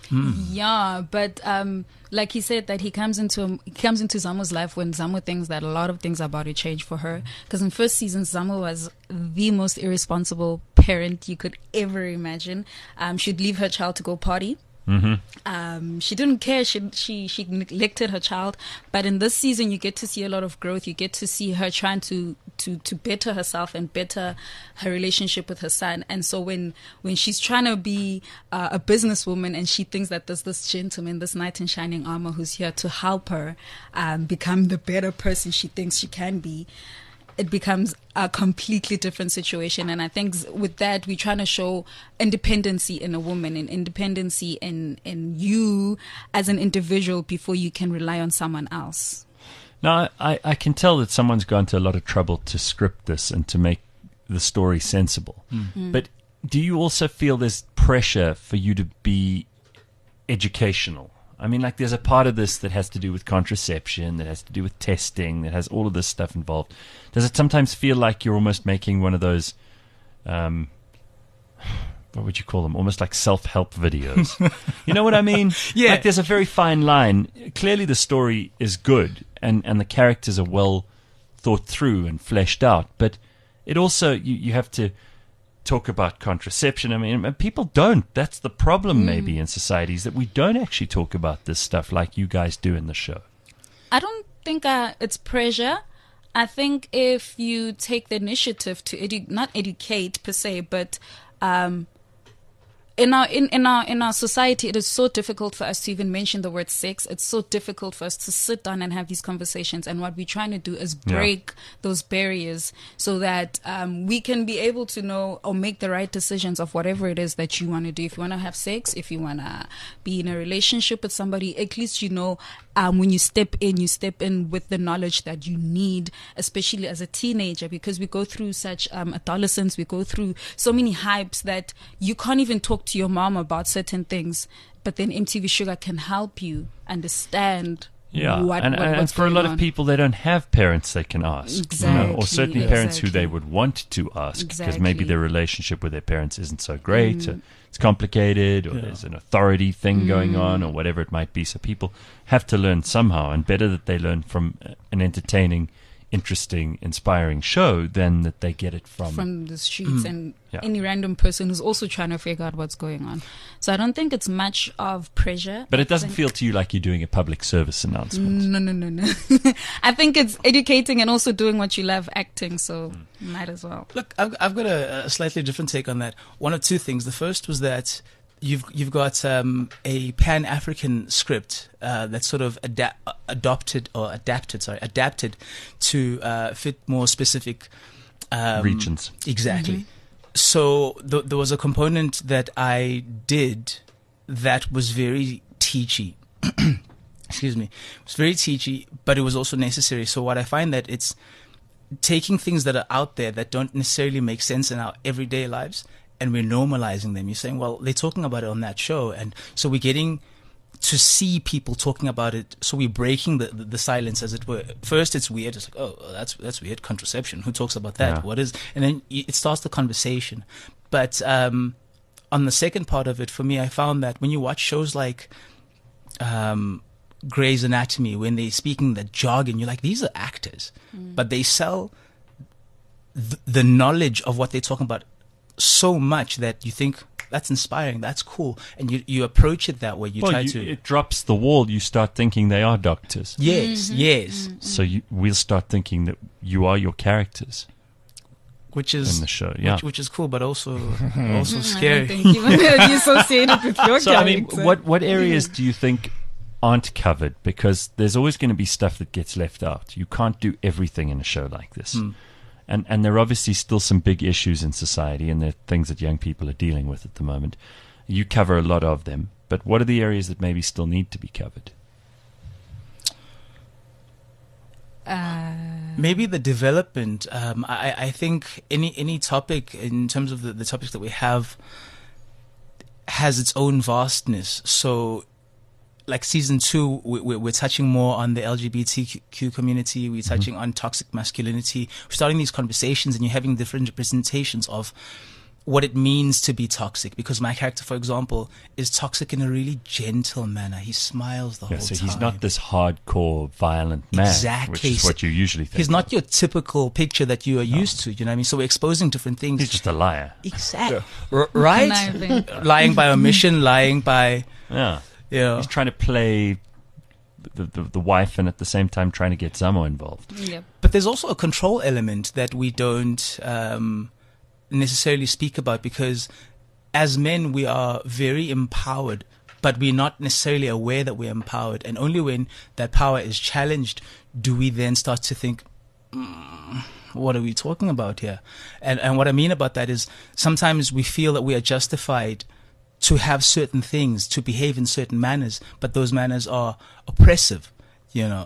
Yeah, but um, like he said, that he comes into he comes into Zamo's life when Zamo thinks that a lot of things are about to change for her. Because in first season, Zamo was the most irresponsible parent you could ever imagine. Um, she'd leave her child to go party. Mm-hmm. Um, she didn't care. She she she neglected her child. But in this season, you get to see a lot of growth. You get to see her trying to to to better herself and better her relationship with her son. And so when when she's trying to be uh, a businesswoman and she thinks that there's this gentleman, this knight in shining armor, who's here to help her um, become the better person she thinks she can be, it becomes a completely different situation. And I think with that, we're trying to show independency in a woman and independency in, in you as an individual before you can rely on someone else. Now, I, I can tell that someone's gone to a lot of trouble to script this and to make the story sensible. Mm. But do you also feel there's pressure for you to be educational? I mean, like, there's a part of this that has to do with contraception, that has to do with testing, that has all of this stuff involved. Does it sometimes feel like you're almost making one of those, um, what would you call them? Almost like self-help videos. You know what I mean? Yeah. Like, there's a very fine line. Clearly the story is good and, and the characters are well thought through and fleshed out. But it also, you, you have to talk about contraception. I mean, people don't. That's the problem maybe in societies, that we don't actually talk about this stuff like you guys do in the show. I don't think uh, it's pressure. I think if you take the initiative to edu- not educate per se, but um, in our in, in our in our society, it is so difficult for us to even mention the word sex. It's so difficult for us to sit down and have these conversations. And what we're trying to do is break yeah. those barriers so that um, we can be able to know or make the right decisions of whatever it is that you want to do. If you want to have sex, if you want to be in a relationship with somebody, at least you know um, when you step in, you step in with the knowledge that you need, especially as a teenager, because we go through such um, adolescence, we go through so many hypes that you can't even talk to your mom about certain things, but then M T V Sugar can help you understand. Yeah, what, and, what, and what's for a lot on. of people, they don't have parents they can ask, exactly, you know, or certainly exactly. parents who they would want to ask, because exactly. maybe their relationship with their parents isn't so great, mm. or it's complicated, or yeah. there's an authority thing mm. going on, or whatever it might be. So people have to learn somehow, and better that they learn from an entertaining, interesting, inspiring show than that they get it from from the streets Mm. and Yeah. any random person who's also trying to figure out what's going on. So I don't think it's much of pressure. But it I doesn't think- feel to you like you're doing a public service announcement. No, no, no, no. I think it's educating and also doing what you love, acting. So might as well. Look, I've, I've got a, a slightly different take on that. One of two things. The first was that you've you've got um, a Pan African script uh, that's sort of ada- adopted or adapted, sorry, adapted to uh, fit more specific um, Regions. Exactly. Mm-hmm. So th- there was a component that I did that was very teachy. Excuse me. It was very teachy, but it was also necessary. So what I find that it's taking things that are out there that don't necessarily make sense in our everyday lives, and we're normalizing them. You're saying, well, they're talking about it on that show, and so we're getting to see people talking about it. So we're breaking the, the, the silence, as it were. First, it's weird. It's like, oh, that's that's weird. Contraception. Who talks about that? Yeah. What is? And then y- it starts the conversation. But um, on the second part of it, for me, I found that when you watch shows like um, Grey's Anatomy, when they're speaking the jargon, you're like, these are actors, Mm. but they sell th- the knowledge of what they're talking about so much that you think that's inspiring, that's cool, and you you approach it that way. You Well, try you, to it drops the wall. You start thinking they are doctors. yes, yes, So you, we'll start thinking that you are your characters which is in the show. Yeah. which, which is cool, but also also I scary. don't think you want to be associated with your So I mean, character. what what areas do you think aren't covered? Because there's always going to be stuff that gets left out. You can't do everything in a show like this. Hmm. And and there are obviously still some big issues in society, and they're things that young people are dealing with at the moment. You cover a lot of them, but what are the areas that maybe still need to be covered? Uh, Maybe the development. Um, I, I think any any topic in terms of the, the topics that we have has its own vastness. So, like season two, we, we, we're touching more on the L G B T Q community. We're touching on toxic masculinity. We're starting these conversations, and you're having different representations of what it means to be toxic. Because my character, for example, is toxic in a really gentle manner. He smiles the Yeah, whole so time. he's not this hardcore, violent man, Exactly. which is what you usually think. He's not of. your typical picture that you are used to. You know what I mean? So we're exposing different things. He's just a liar. Exactly. R- right? Conniving. Lying by omission, lying by, Yeah. you know. He's trying to play the, the the wife and at the same time trying to get Zamo involved. Yep. But there's also a control element that we don't um, necessarily speak about, because as men, we are very empowered, but we're not necessarily aware that we're empowered. And only when that power is challenged do we then start to think, mm, what are we talking about here? And, and what I mean about that is sometimes we feel that we are justified to have certain things, to behave in certain manners, but those manners are oppressive, you know.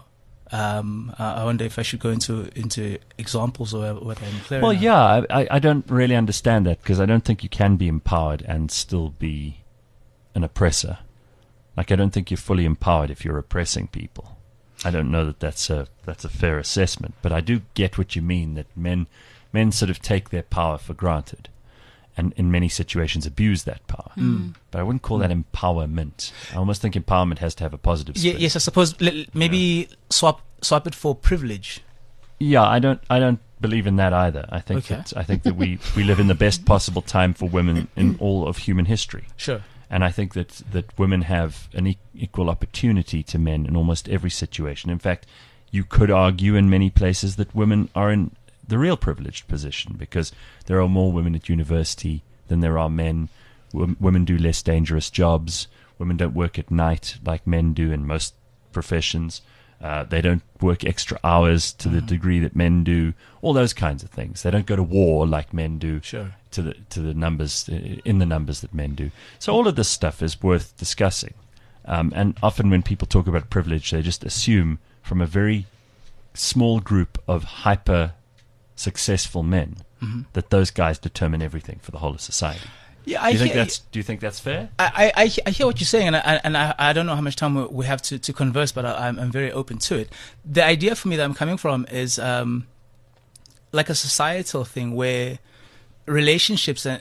Um, uh, I wonder if I should go into into examples or what I'm clear. Well, now. yeah, I, I don't really understand that, because I don't think you can be empowered and still be an oppressor. Like, I don't think you're fully empowered if you're oppressing people. I don't know that that's a that's a fair assessment, but I do get what you mean, that men men sort of take their power for granted, and in many situations abuse that power. Mm. But I wouldn't call that empowerment. I almost think empowerment has to have a positive Ye- spin. yes, I suppose l- l- maybe swap swap it for privilege. Yeah, I don't. I don't believe in that either. I think Okay. that I think that we, we live in the best possible time for women in all of human history, Sure. and I think that that women have an e- equal opportunity to men in almost every situation. In fact, you could argue in many places that women are in the real privileged position, because there are more women at university than there are men. w- women do less dangerous jobs. Women don't work at night like men do in most professions. Uh, they don't work extra hours to the degree that men do. All those kinds of things. They don't go to war like men do. Sure. To the to the numbers in the numbers that men do. So all of this stuff is worth discussing. Um, and often when people talk about privilege, they just assume from a very small group of hyper successful men Mm-hmm. that those guys determine everything for the whole of society. Yeah, Do I you think hear, that's Do you think that's fair? I, I, I hear what you're saying, and I, and I, I don't know how much time we, we have to, to converse, but I, I'm, I'm very open to it. The idea for me that I'm coming from is um, like a societal thing where relationships are,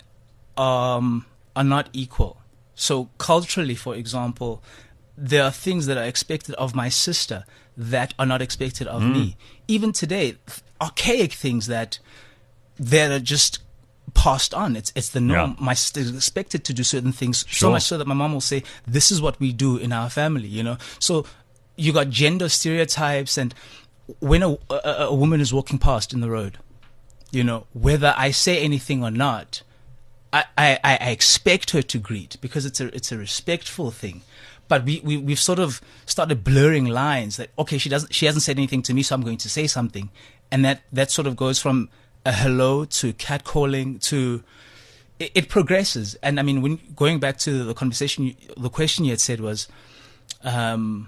um, are not equal. So culturally, for example, there are things that are expected of my sister that are not expected of Mm. me. Even today, archaic things that that are just passed on. It's it's the norm. Yeah. My sister is expected to do certain things, so Sure. much so that my mom will say, "This is what we do in our family." You know, so you got gender stereotypes, and when a, a, a woman is walking past in the road, you know, whether I say anything or not, I, I, I expect her to greet because it's a it's a respectful thing. But we, we we've sort of started blurring lines that okay, she doesn't she hasn't said anything to me, so I'm going to say something, and that that sort of goes from a hello to catcalling to it, it progresses. And I mean, when going back to the conversation, you, the question you had said was, um,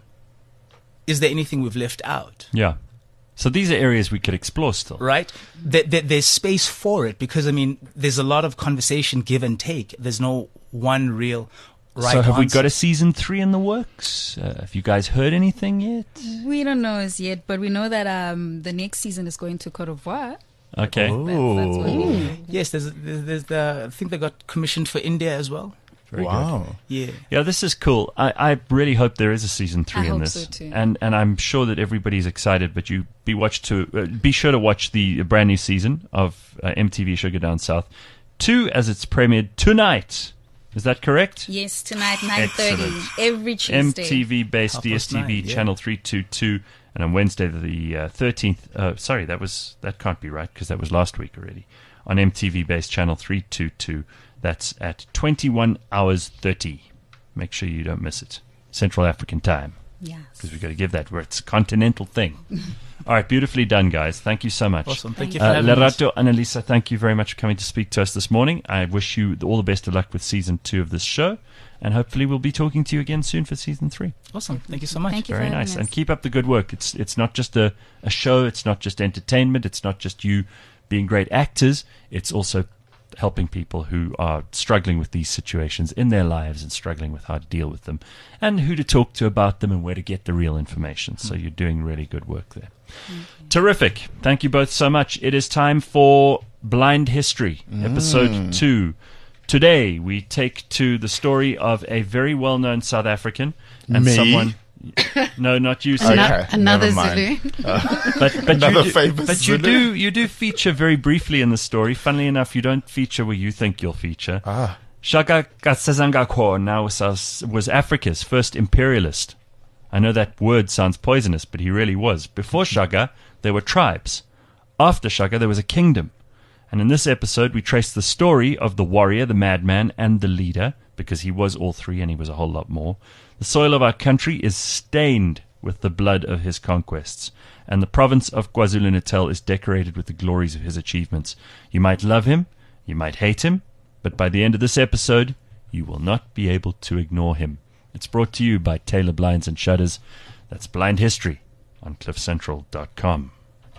is there anything we've left out? Yeah. So these are areas we could explore still. Right? There, there, there's space for it because I mean, there's a lot of conversation, give and take. There's no one real right so have we answer. got a season three in the works? Uh, have you guys heard anything yet? We don't know as yet, but we know that um, the next season is going to Cote d'Ivoire. Okay. That's, that's what we know. Yes, there's, there's, there's the, I think they got commissioned for India as well. Very good. Wow. Yeah. Yeah, this is cool. I, I really hope there is a season three I in hope this, so too. and and I'm sure that everybody's excited. But you be watch to uh, be sure to watch the brand new season of uh, M T V Sugar Down South two as it's premiered tonight. Is that correct? Yes, tonight nine thirty Excellent. every Tuesday. M T V based Half D S past T V nine, yeah. channel three twenty-two, and on Wednesday the uh, thirteenth. Uh, sorry, that was that can't be right because that was last week already. On M T V based channel three twenty-two, that's at twenty-one hours thirty. Make sure you don't miss it. Central African time, Yes. because we've got to give that where it's a continental thing. All right, beautifully done, guys. Thank you so much. Awesome. Thank you Thank for Uh, having us. Lerato, Annalisa, thank you very much for coming to speak to us this morning. I wish you all the best of luck with season two of this show, and hopefully we'll be talking to you again soon for season three. Awesome. Thank you so much. Thank you for Very having nice. us. And keep up the good work. It's it's not just a, a show, it's not just entertainment, it's not just you being great actors, it's also helping people who are struggling with these situations in their lives and struggling with how to deal with them and who to talk to about them and where to get the real information. So you're doing really good work there. Terrific. Thank you both so much. It is time for Blind History, episode two. Today we take to the story of a very well-known South African and Me? someone. No, not you, Sid. Okay, Ano- another never mind. Zulu. But, but Another you do, famous but you Zulu. do you do feature very briefly in the story. Funnily enough, you don't feature where you think you'll feature. Ah. Shaka Katsazangakor now was, was Africa's first imperialist. I know that word sounds poisonous, but he really was. Before Shaka, there were tribes. After Shaka, there was a kingdom. And in this episode, we trace the story of the warrior, the madman, and the leader, because he was all three and he was a whole lot more. The soil of our country is stained with the blood of his conquests, and the province of KwaZulu-Natal is decorated with the glories of his achievements. You might love him, you might hate him, but by the end of this episode, you will not be able to ignore him. It's brought to you by Taylor Blinds and Shutters. That's Blind History on cliff central dot com.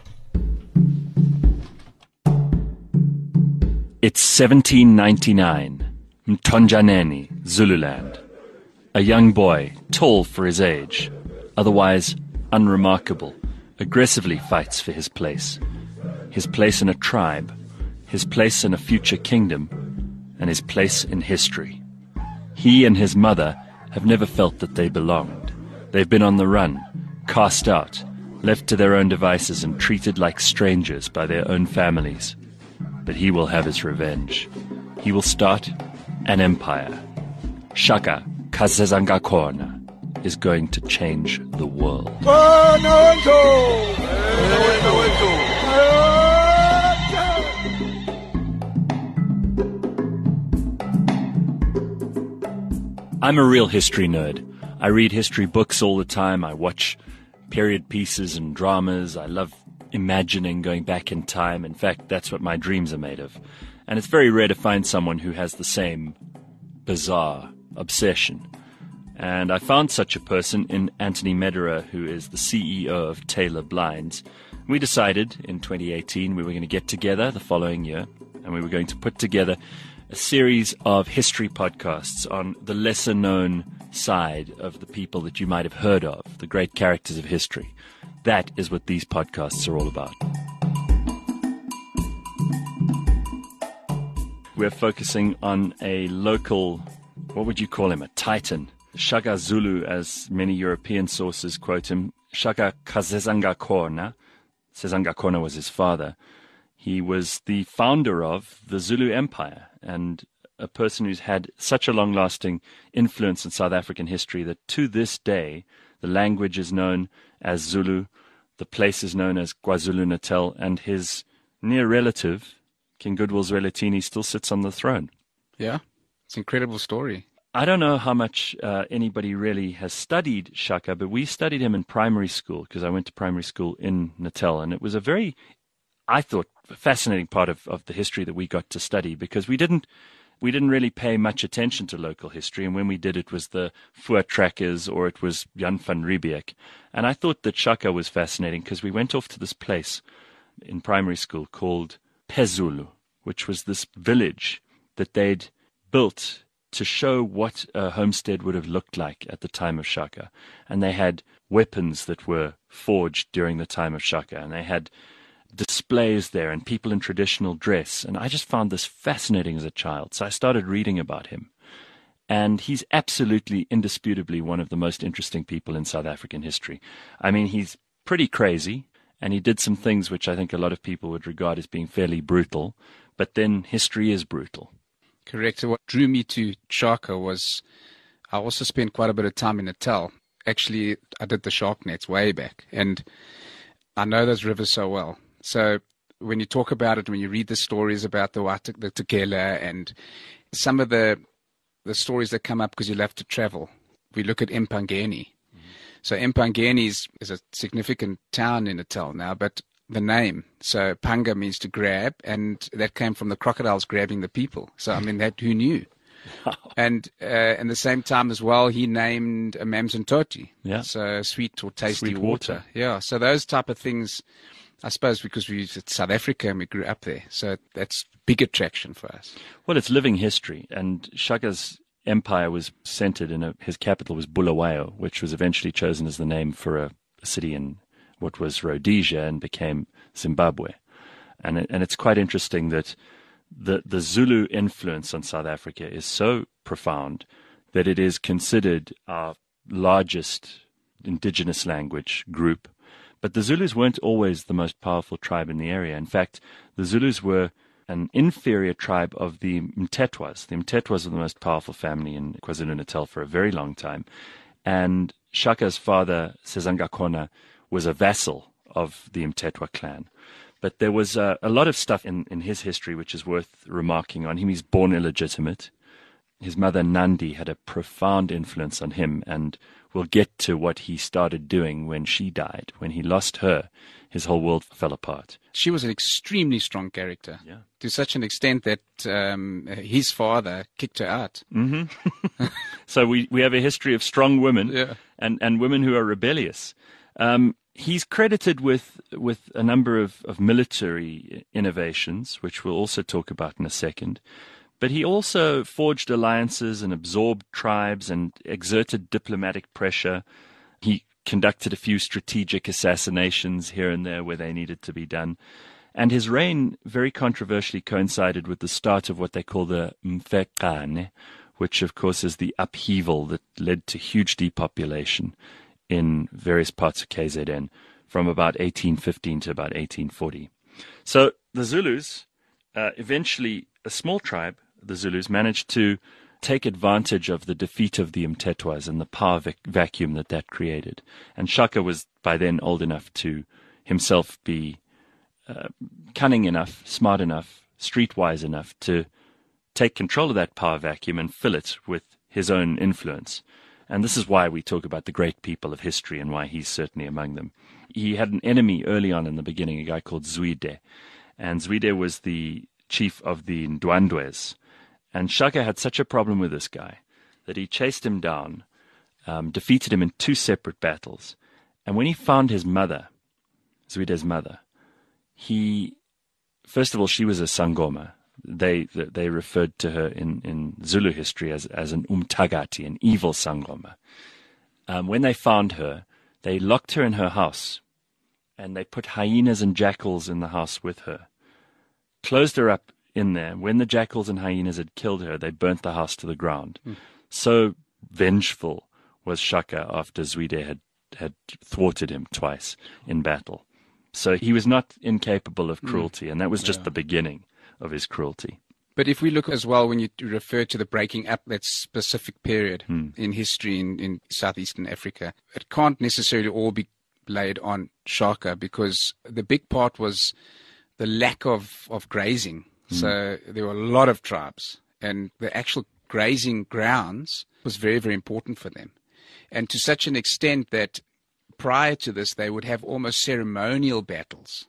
It's seventeen ninety-nine, Mtonjaneni, Zululand. A young boy, tall for his age, otherwise unremarkable, aggressively fights for his place. His place in a tribe, his place in a future kingdom, and his place in history. He and his mother have never felt that they belonged. They've been on the run, cast out, left to their own devices and treated like strangers by their own families. But he will have his revenge. He will start an empire. Shaka Katsazangakona is going to change the world. I'm a real history nerd. I read history books all the time. I watch period pieces and dramas. I love imagining going back in time. In fact, that's what my dreams are made of. And it's very rare to find someone who has the same bizarre obsession. And I found such a person in Anthony Mederer, who is the C E O of Taylor Blinds. We decided in twenty eighteen we were going to get together the following year, and we were going to put together a series of history podcasts on the lesser-known side of the people that you might have heard of, the great characters of history. That is what these podcasts are all about. We're focusing on a local, what would you call him, a titan, Shaka Zulu, as many European sources quote him, Shaka Sezangakona. Sezangakona was his father. He was the founder of the Zulu Empire and a person who's had such a long-lasting influence in South African history that to this day the language is known as Zulu, the place is known as KwaZulu-Natal, and his near relative, King Goodwill Zwelithini, still sits on the throne. Yeah, it's an incredible story. I don't know how much uh, anybody really has studied Shaka, but we studied him in primary school because I went to primary school in Natal, and it was a very, I thought, fascinating part of, of the history that we got to study because we didn't we didn't really pay much attention to local history, and when we did, it was the Voortrekkers or it was Jan van Riebeeck. And I thought that Shaka was fascinating because we went off to this place in primary school called Pezulu, which was this village that they'd built to show what a homestead would have looked like at the time of Shaka. And they had weapons that were forged during the time of Shaka, and they had displays there and people in traditional dress. And I just found this fascinating as a child. So I started reading about him. And he's absolutely, indisputably one of the most interesting people in South African history. I mean, he's pretty crazy, and he did some things which I think a lot of people would regard as being fairly brutal. But then history is brutal. Correct. So what drew me to Shaka was I also spent quite a bit of time in Natal. Actually, I did the shark nets way back, and I know those rivers so well. So when you talk about it, when you read the stories about the Wat- the Tukela and some of the the stories that come up because you'll have to travel, we look at Empangeni. Mm-hmm. So Empangeni is, is a significant town in Natal now, but the name, so panga means to grab, and that came from the crocodiles grabbing the people. So, I mean, that who knew? Wow. And uh, at the same time as well, he named a Mamzantoti, yeah. so sweet or tasty Sweet water. water. Yeah, so those type of things, I suppose because we it's South Africa and we grew up there, so that's big attraction for us. Well, it's living history, and Shaka's empire was centered in a, his capital was Bulawayo, which was eventually chosen as the name for a, a city in what was Rhodesia and became Zimbabwe. And it, and it's quite interesting that the, the Zulu influence on South Africa is so profound that it is considered our largest indigenous language group. But the Zulus weren't always the most powerful tribe in the area. In fact, the Zulus were an inferior tribe of the Mtetwas. The Mtetwas were the most powerful family in KwaZulu-Natal for a very long time. And Shaka's father, Sezangakona, was a vassal of the Mtetwa clan. But there was uh, a lot of stuff in, in his history which is worth remarking on him. He's born illegitimate. His mother, Nandi, had a profound influence on him, and we'll get to what he started doing when she died. When he lost her, his whole world fell apart. She was an extremely strong character, yeah. to such an extent that um, his father kicked her out. Mm-hmm. So we, we have a history of strong women yeah. and, and women who are rebellious. Um, he's credited with with a number of, of military innovations, which we'll also talk about in a second. But he also forged alliances and absorbed tribes and exerted diplomatic pressure. He conducted a few strategic assassinations here and there where they needed to be done. And his reign very controversially coincided with the start of what they call the Mfecane, which of course is the upheaval that led to huge depopulation in various parts of K Z N from about eighteen fifteen to about eighteen forty. So the Zulus, uh, eventually a small tribe, the Zulus, managed to take advantage of the defeat of the Mtetwas and the power vac- vacuum that that created. And Shaka was by then old enough to himself be uh, cunning enough, smart enough, streetwise enough to take control of that power vacuum and fill it with his own influence. And this is why we talk about the great people of history and why he's certainly among them. He had an enemy early on in the beginning, a guy called Zwide. And Zwide was the chief of the Ndwandwes. And Shaka had such a problem with this guy that he chased him down, um, defeated him in two separate battles. And when he found his mother, Zwide's mother, he, first of all, she was a Sangoma. They they referred to her in, in Zulu history as, as an umtagati, an evil Sangoma. Um, when they found her, they locked her in her house, and they put hyenas and jackals in the house with her, closed her up in there. When the jackals and hyenas had killed her, they burnt the house to the ground. Mm. So vengeful was Shaka after Zwide had, had thwarted him twice in battle. So he was not incapable of cruelty, mm. and that was just yeah. the beginning of his cruelty. But if we look as well, when you refer to the breaking up, that specific period Hmm. in history in, in southeastern Africa, it can't necessarily all be laid on Shaka, because the big part was the lack of, of grazing. Hmm. So there were a lot of tribes, and the actual grazing grounds was very, very important for them. And to such an extent that prior to this, they would have almost ceremonial battles.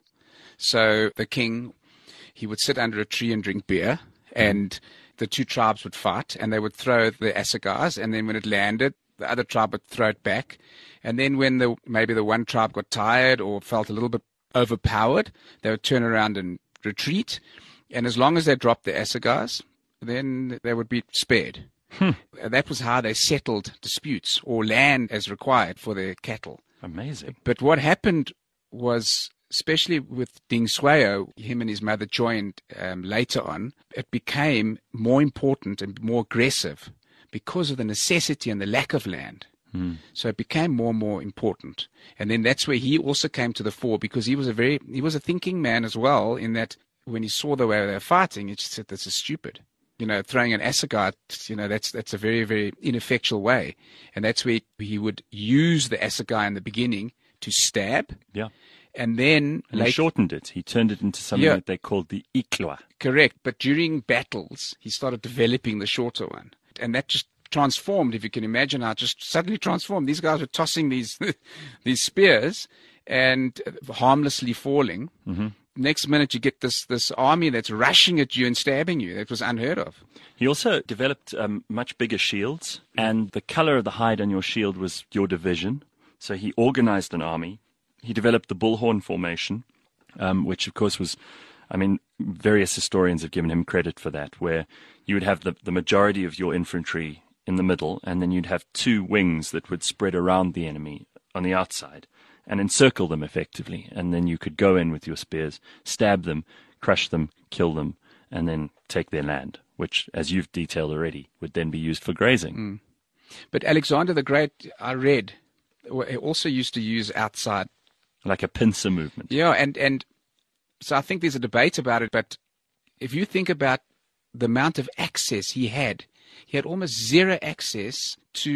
So the king, he would sit under a tree and drink beer, and the two tribes would fight, and they would throw the assegais, and then when it landed, the other tribe would throw it back. And then when the maybe the one tribe got tired or felt a little bit overpowered, they would turn around and retreat. And as long as they dropped the assegais, then they would be spared. Hmm. That was how they settled disputes, or land as required for their cattle. Amazing. But what happened was, especially with Ding Swayo, him and his mother joined um, later on, it became more important and more aggressive because of the necessity and the lack of land. Hmm. So it became more and more important. And then that's where he also came to the fore, because he was a very, he was a thinking man as well, in that when he saw the way they were fighting, he just said, this is stupid. You know, throwing an assegai, you know, that's that's a very, very ineffectual way. And that's where he would use the assegai in the beginning to stab. Yeah. And then And he shortened it. He turned it into something Yeah. that they called the iklwa. Correct. But during battles, he started developing the shorter one. And that just transformed, if you can imagine how it just suddenly transformed. These guys were tossing these these spears and harmlessly falling. Mm-hmm. Next minute, you get this, this army that's rushing at you and stabbing you. That was unheard of. He also developed um, much bigger shields, and the color of the hide on your shield was your division. So he organized an army. He developed the bullhorn formation, um, which, of course, was, I mean, various historians have given him credit for that, where you would have the, the majority of your infantry in the middle, and then you'd have two wings that would spread around the enemy on the outside and encircle them effectively. And then you could go in with your spears, stab them, crush them, kill them, and then take their land, which, as you've detailed already, would then be used for grazing. Mm. But Alexander the Great, I read, also used to use outside. Like a pincer movement. Yeah, and, and so I think there's a debate about it, but if you think about the amount of access he had, he had almost zero access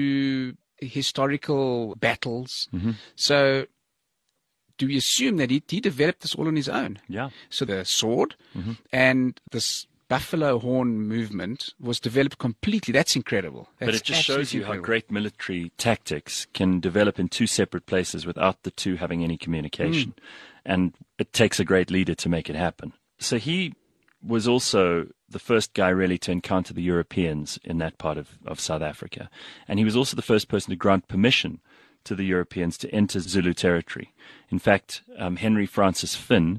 to historical battles. Mm-hmm. So do we assume that he, he developed this all on his own? Yeah. So the sword Mm-hmm. and this buffalo horn movement was developed completely. That's incredible. That's But it just shows you incredible. how great military tactics can develop in two separate places without the two having any communication. Mm. And it takes a great leader to make it happen. So he was also the first guy really to encounter the Europeans in that part of, of South Africa. And he was also the first person to grant permission to the Europeans to enter Zulu territory. In fact, um, Henry Francis Finn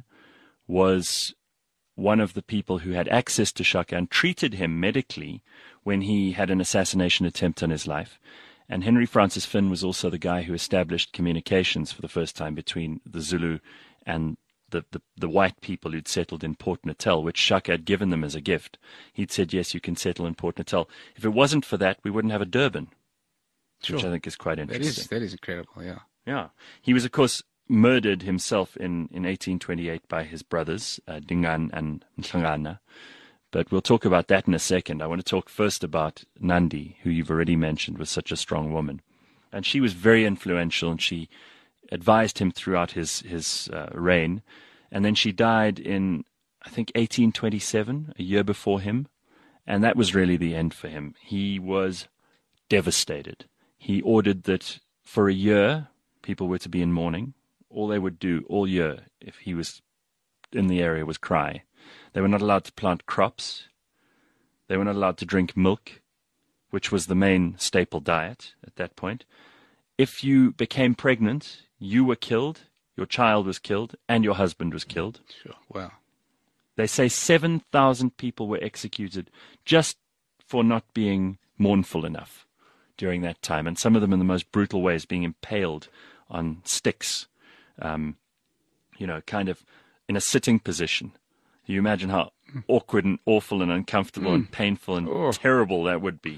was one of the people who had access to Shaka and treated him medically when he had an assassination attempt on his life. And Henry Francis Finn was also the guy who established communications for the first time between the Zulu and the, the, the white people who'd settled in Port Natal, which Shaka had given them as a gift. He'd said, yes, you can settle in Port Natal. If it wasn't for that, we wouldn't have a Durban, Sure. which I think is quite That interesting. is, that is incredible, yeah. Yeah. He was, of course, murdered himself in, in eighteen twenty-eight by his brothers, uh, Dingaan and Nhlangana. But we'll talk about that in a second. I want to talk first about Nandi, who you've already mentioned was such a strong woman. And she was very influential, and she advised him throughout his, his uh, reign. And then she died in, I think, eighteen twenty-seven, a year before him. And that was really the end for him. He was devastated. He ordered that for a year, people were to be in mourning. All they would do all year, if he was in the area, was cry. They were not allowed to plant crops. They were not allowed to drink milk, which was the main staple diet at that point. If you became pregnant, you were killed, your child was killed, and your husband was killed. Sure. Wow. They say seven thousand people were executed just for not being mournful enough during that time, and some of them in the most brutal ways, being impaled on sticks, um, you know, kind of in a sitting position. You imagine how awkward and awful and uncomfortable mm. and painful and oh. terrible that would be.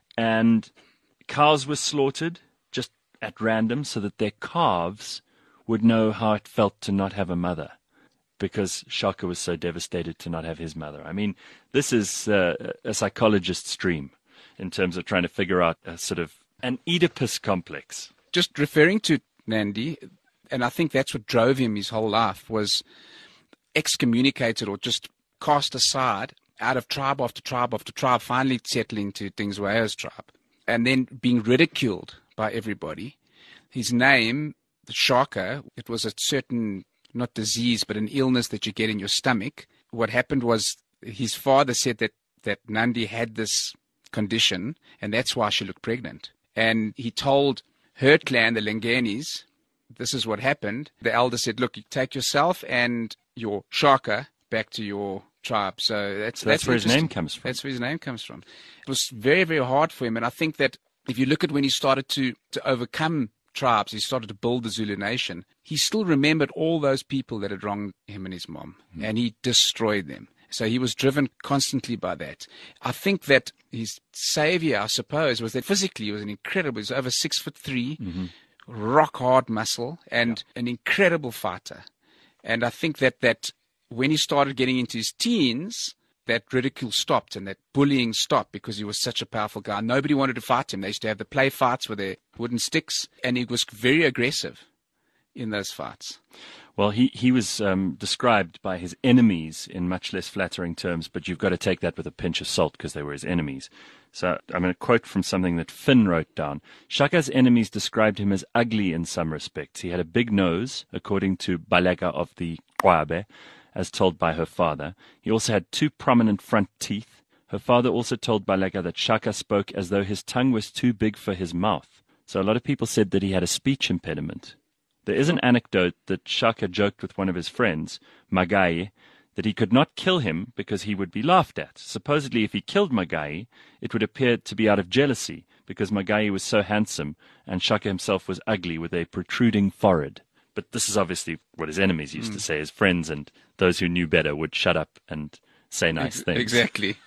And cows were slaughtered just at random so that their calves would know how it felt to not have a mother, because Shaka was so devastated to not have his mother. I mean, this is uh, a psychologist's dream in terms of trying to figure out a sort of an Oedipus complex. Just referring to Nandi, and I think that's what drove him his whole life, was excommunicated or just cast aside out of tribe after tribe after tribe, finally settling to Dingswaya's tribe, and then being ridiculed by everybody. His name, the Shaka, it was a certain, not disease, but an illness that you get in your stomach. What happened was his father said that, that Nandi had this condition, and that's why she looked pregnant. And he told her clan, the Lengenis, this is what happened. The elder said, look, you take yourself and your Shaka back to your tribe. So that's, so that's, that's where his name comes from. That's where his name comes from. It was very, very hard for him. And I think that if you look at when he started to, to overcome tribes, he started to build the Zulu nation, he still remembered all those people that had wronged him and his mom, mm. and he destroyed them. So he was driven constantly by that. I think that his savior, I suppose, was that physically he was an incredible, he was over six foot three, mm-hmm. rock hard muscle, and yeah. an incredible fighter. And I think that, that when he started getting into his teens, that ridicule stopped and that bullying stopped because he was such a powerful guy. Nobody wanted to fight him. They used to have the play fights with their wooden sticks, and he was very aggressive in those fights. Well, he, he was um, described by his enemies in much less flattering terms, but you've got to take that with a pinch of salt because they were his enemies. So I'm going to quote from something that Finn wrote down. Shaka's enemies described him as ugly in some respects. He had a big nose, according to Baleka of the Kwabe, as told by her father. He also had two prominent front teeth. Her father also told Baleka that Shaka spoke as though his tongue was too big for his mouth. So a lot of people said that he had a speech impediment. There is an anecdote that Shaka joked with one of his friends, Magai, that he could not kill him because he would be laughed at. Supposedly, if he killed Magai, it would appear to be out of jealousy because Magai was so handsome and Shaka himself was ugly with a protruding forehead. But this is obviously what his enemies used mm. to say. His friends and those who knew better would shut up and say nice things. Exactly.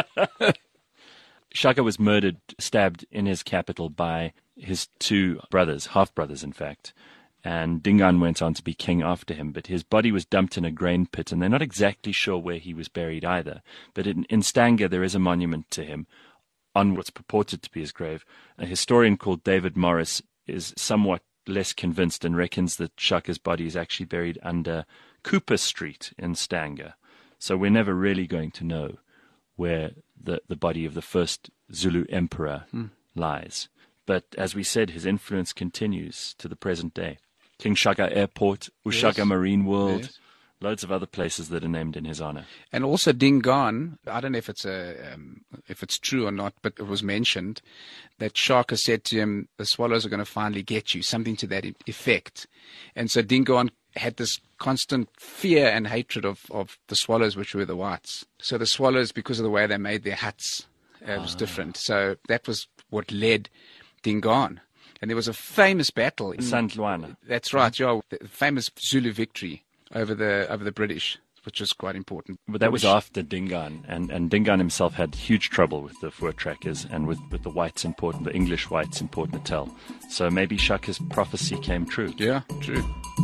Shaka was murdered, stabbed in his capital by his two brothers, half-brothers in fact. And Dingaan went on to be king after him, but his body was dumped in a grain pit, and they're not exactly sure where he was buried either. But in, in Stanger, there is a monument to him on what's purported to be his grave. A historian called David Morris is somewhat less convinced and reckons that Shaka's body is actually buried under Cooper Street in Stanger. So we're never really going to know where the, the body of the first Zulu emperor hmm. lies. But as we said, his influence continues to the present day. King Shaka Airport, Ushaka yes. Marine World, yes. loads of other places that are named in his honor. And also Dingaan, I don't know if it's a um, if it's true or not, but it was mentioned that Shaka said to him, the swallows are going to finally get you, something to that effect. And so Dingaan had this constant fear and hatred of, of the swallows, which were the whites. So the swallows, because of the way they made their huts, uh, was ah. different. So that was what led Dingaan. And there was a famous battle in Saint Luana. That's right, yeah, the famous Zulu victory over the over the British, which was quite important. But that was after Dingaan, and, and Dingaan himself had huge trouble with the Voortrekkers and with, with the whites in Port, the English whites in Port Natal. So maybe Shaka's prophecy came true. Yeah, true.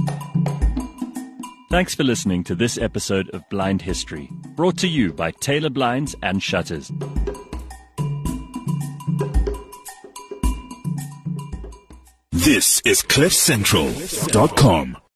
Thanks for listening to this episode of Blind History, brought to you by Taylor Blinds and Shutters. This is cliff central dot com.